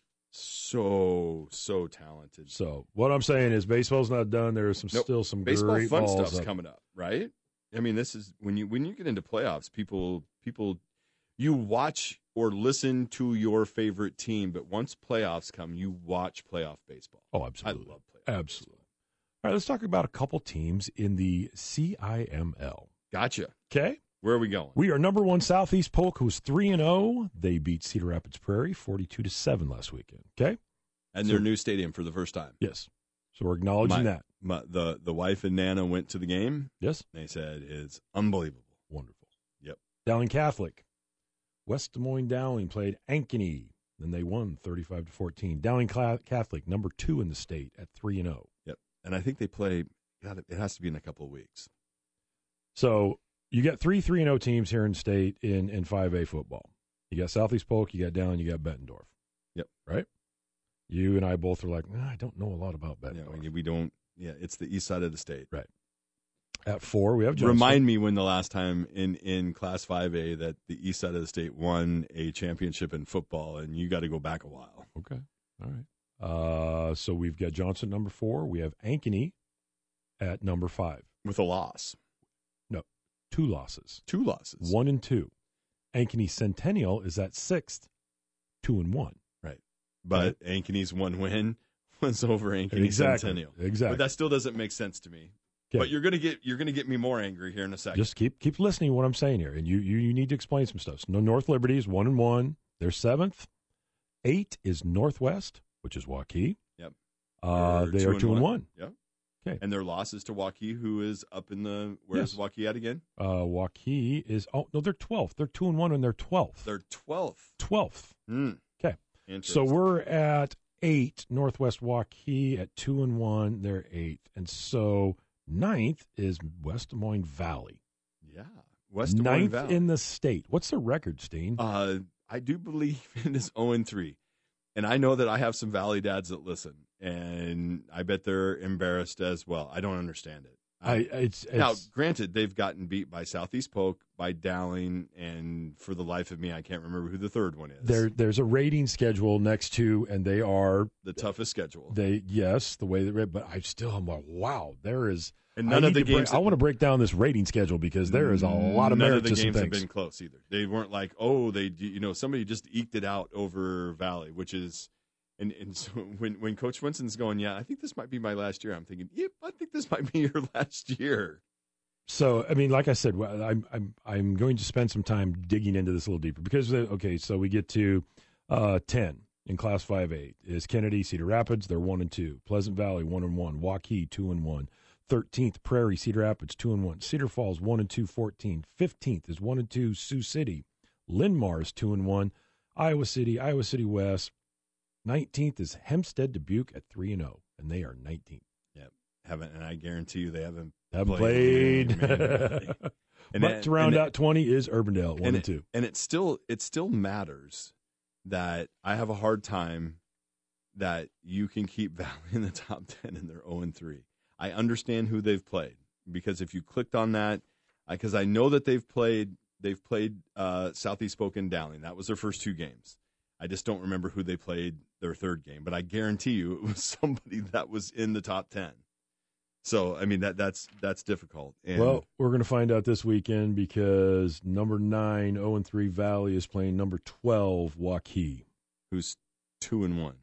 So so talented. So what I'm saying is, baseball's not done. There is some Nope. still some Baseball great fun balls stuff's up. coming up, right? I mean, this is when you when you get into playoffs, people people you watch or listen to your favorite team, but once playoffs come, you watch playoff baseball. Oh, I absolutely, love playoff. absolutely. All right, let's talk about a couple teams in the C I M L. Gotcha. Okay. Where are we going? We are number one Southeast Polk, who's three and zero. They beat Cedar Rapids Prairie forty-two to seven last weekend. Okay, And So- their new stadium for the first time. yes. So we're acknowledging My- that. My, the the wife and Nana went to the game. Yes, They said it's unbelievable. wonderful. Yep. Dowling Catholic, West Des Moines Dowling played Ankeny, and they won thirty-five to fourteen. Dowling Cla- Catholic, number two in the state at three and zero. Yep. And I think they play. God, it has to be in a couple of weeks. So you got three three and zero teams here in state in in five A football. You got Southeast Polk, you got Dowling, you got Bettendorf. Yep. Right. You and I both are like, nah, I don't know a lot about Yeah, Bettendorf. we, we don't. Yeah, it's the east side of the state. At four, we have Johnson. Remind me when the last time in, in Class five A that the east side of the state won a championship in football, and you got to go back a while. Okay. All right. Uh, so we've got Johnson number four. We have Ankeny at number five. With a loss. Two losses. Two losses. One and two. Ankeny Centennial is at sixth, two and one. But Ankeny's one win was over Ankeny Exactly. Centennial. Exactly. But that still doesn't make sense to me. Okay. But you're gonna get you're gonna get me more angry here in a second. Just keep keep listening to what I'm saying here, and you you, you need to explain some stuff. So no, North Liberty is one and one. They're seventh. Eight is Northwest, which is Waukee. Yep. Uh, They're they are two and one. Yep. Okay. And their losses to Waukee, who is up in the where's Yes. Waukee at again? Uh, Waukee is oh no, they're twelfth. They're two and one, and they're twelfth. They're twelfth. twelfth. Hmm. Okay. So we're at eight. Northwest Waukee at two and one. They're eighth, and so ninth is West Des Moines Valley. yeah. West Des Moines Ninth Valley. in the state. What's the record, Steen? Uh, I do believe it is zero and three. And I know that I have some Valley dads that listen, and I bet they're embarrassed as well. I don't understand it. I it's, it's now, granted, they've gotten beat by Southeast Polk, by Dowling, and for the life of me, I can't remember who the third one is. There, there's a rating schedule next to, and they are the toughest schedule. They yes, the way they read, but I still am like, wow, there is. And none of the games. Break, I want to break down this rating schedule because there is a lot of none merit of the to some games have things. been close either. They weren't like, oh, they you know somebody just eked it out over Valley, which is. And and so when, when Coach Winston's going, yeah, I think this might be my last year, I'm thinking, yep, I think this might be your last year. So, I mean, like I said, I'm I'm I'm going to spend some time digging into this a little deeper because, okay, so we get to uh, ten in Class five A is Kennedy, Cedar Rapids, they're one and two. Pleasant Valley, one and one. Waukee, two and one. thirteenth, Prairie, Cedar Rapids, two and one. Cedar Falls, one and two. fourteen. fifteenth is one and two. Sioux City, Linn-Mar's, two and one. Iowa City, Iowa City West. nineteenth is Hempstead Dubuque at three and zero, and they are nineteenth. Yep, haven't, and I guarantee you they haven't haven't played. played. and but that, to round out twenty is Urbandale at one and, and two. It, and it still it still matters that I have a hard time that you can keep Valley in the top ten and they're zero and three. I understand who they've played because if you clicked on that, because I, I know that they've played they've played uh, Southeast Polk and Dowling. That was their first two games. I just don't remember who they played their third game, but I guarantee you it was somebody that was in the top ten. So, I mean, that that's that's difficult. And well, we're going to find out this weekend because number nine, zero and three Valley is playing number twelve, Waukee. Who's two and one.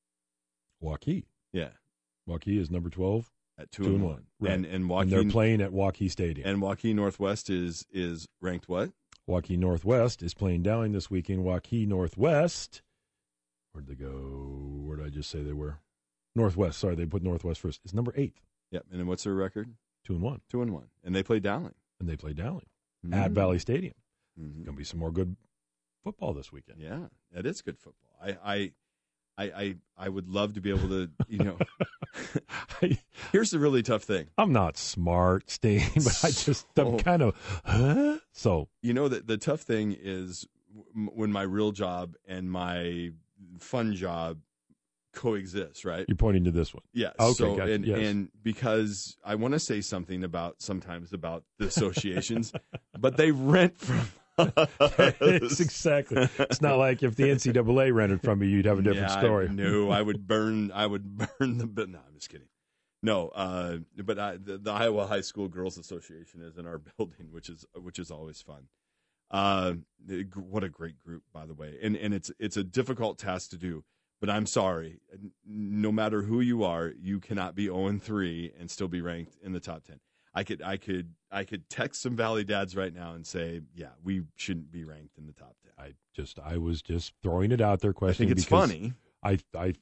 Waukee. Yeah. Waukee is number twelve. At two, two and, and one. one. Right. And, and, Waukee, and they're playing at Waukee Stadium. And Waukee Northwest is is ranked what? Waukee Northwest is playing Dowling this weekend. Waukee Northwest, where'd they go? Where did I just say they were? Northwest, sorry, they put Northwest first. It's number eight. Yep, and then what's their record? Two and one. Two and one. And they play Dowling. And they play Dowling mm-hmm. at Valley Stadium. Mm-hmm. Going to be some more good football this weekend. Yeah, that is good football. I I, I, I, I would love to be able to, you know. Here's the really tough thing. I'm not smart, Steen, but I just I'm kind of, huh? So you know that the tough thing is when my real job and my fun job coexist, right? You're pointing to this one. Yes. Okay, so, gotcha. and, yes. and because I want to say something about sometimes about the associations, but they rent from it's exactly. It's not like if the N C double A rented from you, you'd have a different yeah, story. No, I would burn. I would burn the. No, I'm just kidding. No, uh, but I, the, the Iowa High School Girls Association is in our building, which is which is always fun. Uh, what a great group, by the way, and and it's it's a difficult task to do. But I'm sorry, no matter who you are, you cannot be zero and three and still be ranked in the top ten. I could, I could, I could text some Valley dads right now and say, yeah, we shouldn't be ranked in the top ten. I just, I was just throwing it out there. Question. I think it's funny. I, I,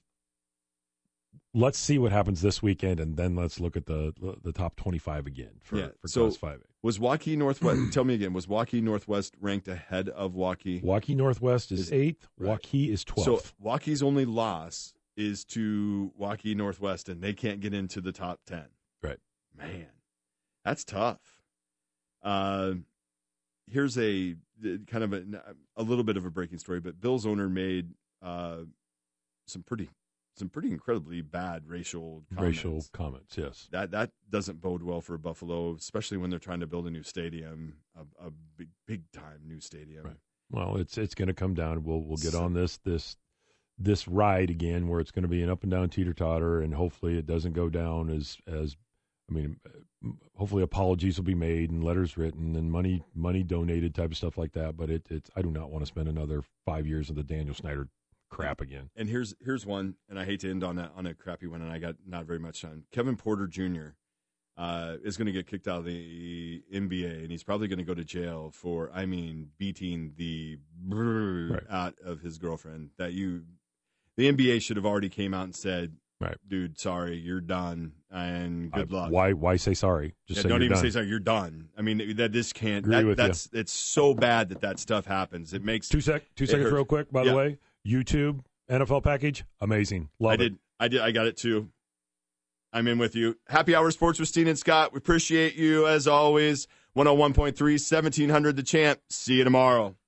let's see what happens this weekend, and then let's look at the the top twenty-five again for, yeah, for so Class five A. Was Waukee Northwest? Tell me again. Was Waukee Northwest ranked ahead of Waukee? Waukee Northwest is, is eighth. Right. Waukee is twelfth. So Waukee's only loss is to Waukee Northwest, and they can't get into the top ten. Right. Man. That's tough. Uh, here's a kind of a, a little bit of a breaking story, but Bill's owner made uh, some pretty some pretty incredibly bad racial comments. Racial comments, yes. That that doesn't bode well for Buffalo, especially when they're trying to build a new stadium, a, a big big time new stadium. Right. Well, it's it's going to come down. We'll we'll get so, on this this this ride again, where it's going to be an up and down teeter totter, and hopefully it doesn't go down as as. I mean, hopefully apologies will be made and letters written and money money donated, type of stuff like that. But it, it's I do not want to spend another five years of the Daniel Snyder crap again. And here's here's one, and I hate to end on a, on a crappy one, and I got not very much time. Kevin Porter Junior Uh, is going to get kicked out of the N B A, and he's probably going to go to jail for, I mean, beating the brrr right. out of his girlfriend. That you, the N B A should have already came out and said, right, dude, sorry, you're done, and good I, luck. Why why say sorry? Just yeah, say don't you're even done. say sorry. You're done. I mean, that this can't. Agree That, with that's you. It's so bad that that stuff happens. It makes two sec two seconds hurts. real quick. By yeah. the way, YouTube N F L package, amazing. Love I it. did. I did. I got it too. I'm in with you. Happy Hour Sports with Steen and Scott. We appreciate you as always. one oh one point three, seventeen hundred The Champ. See you tomorrow.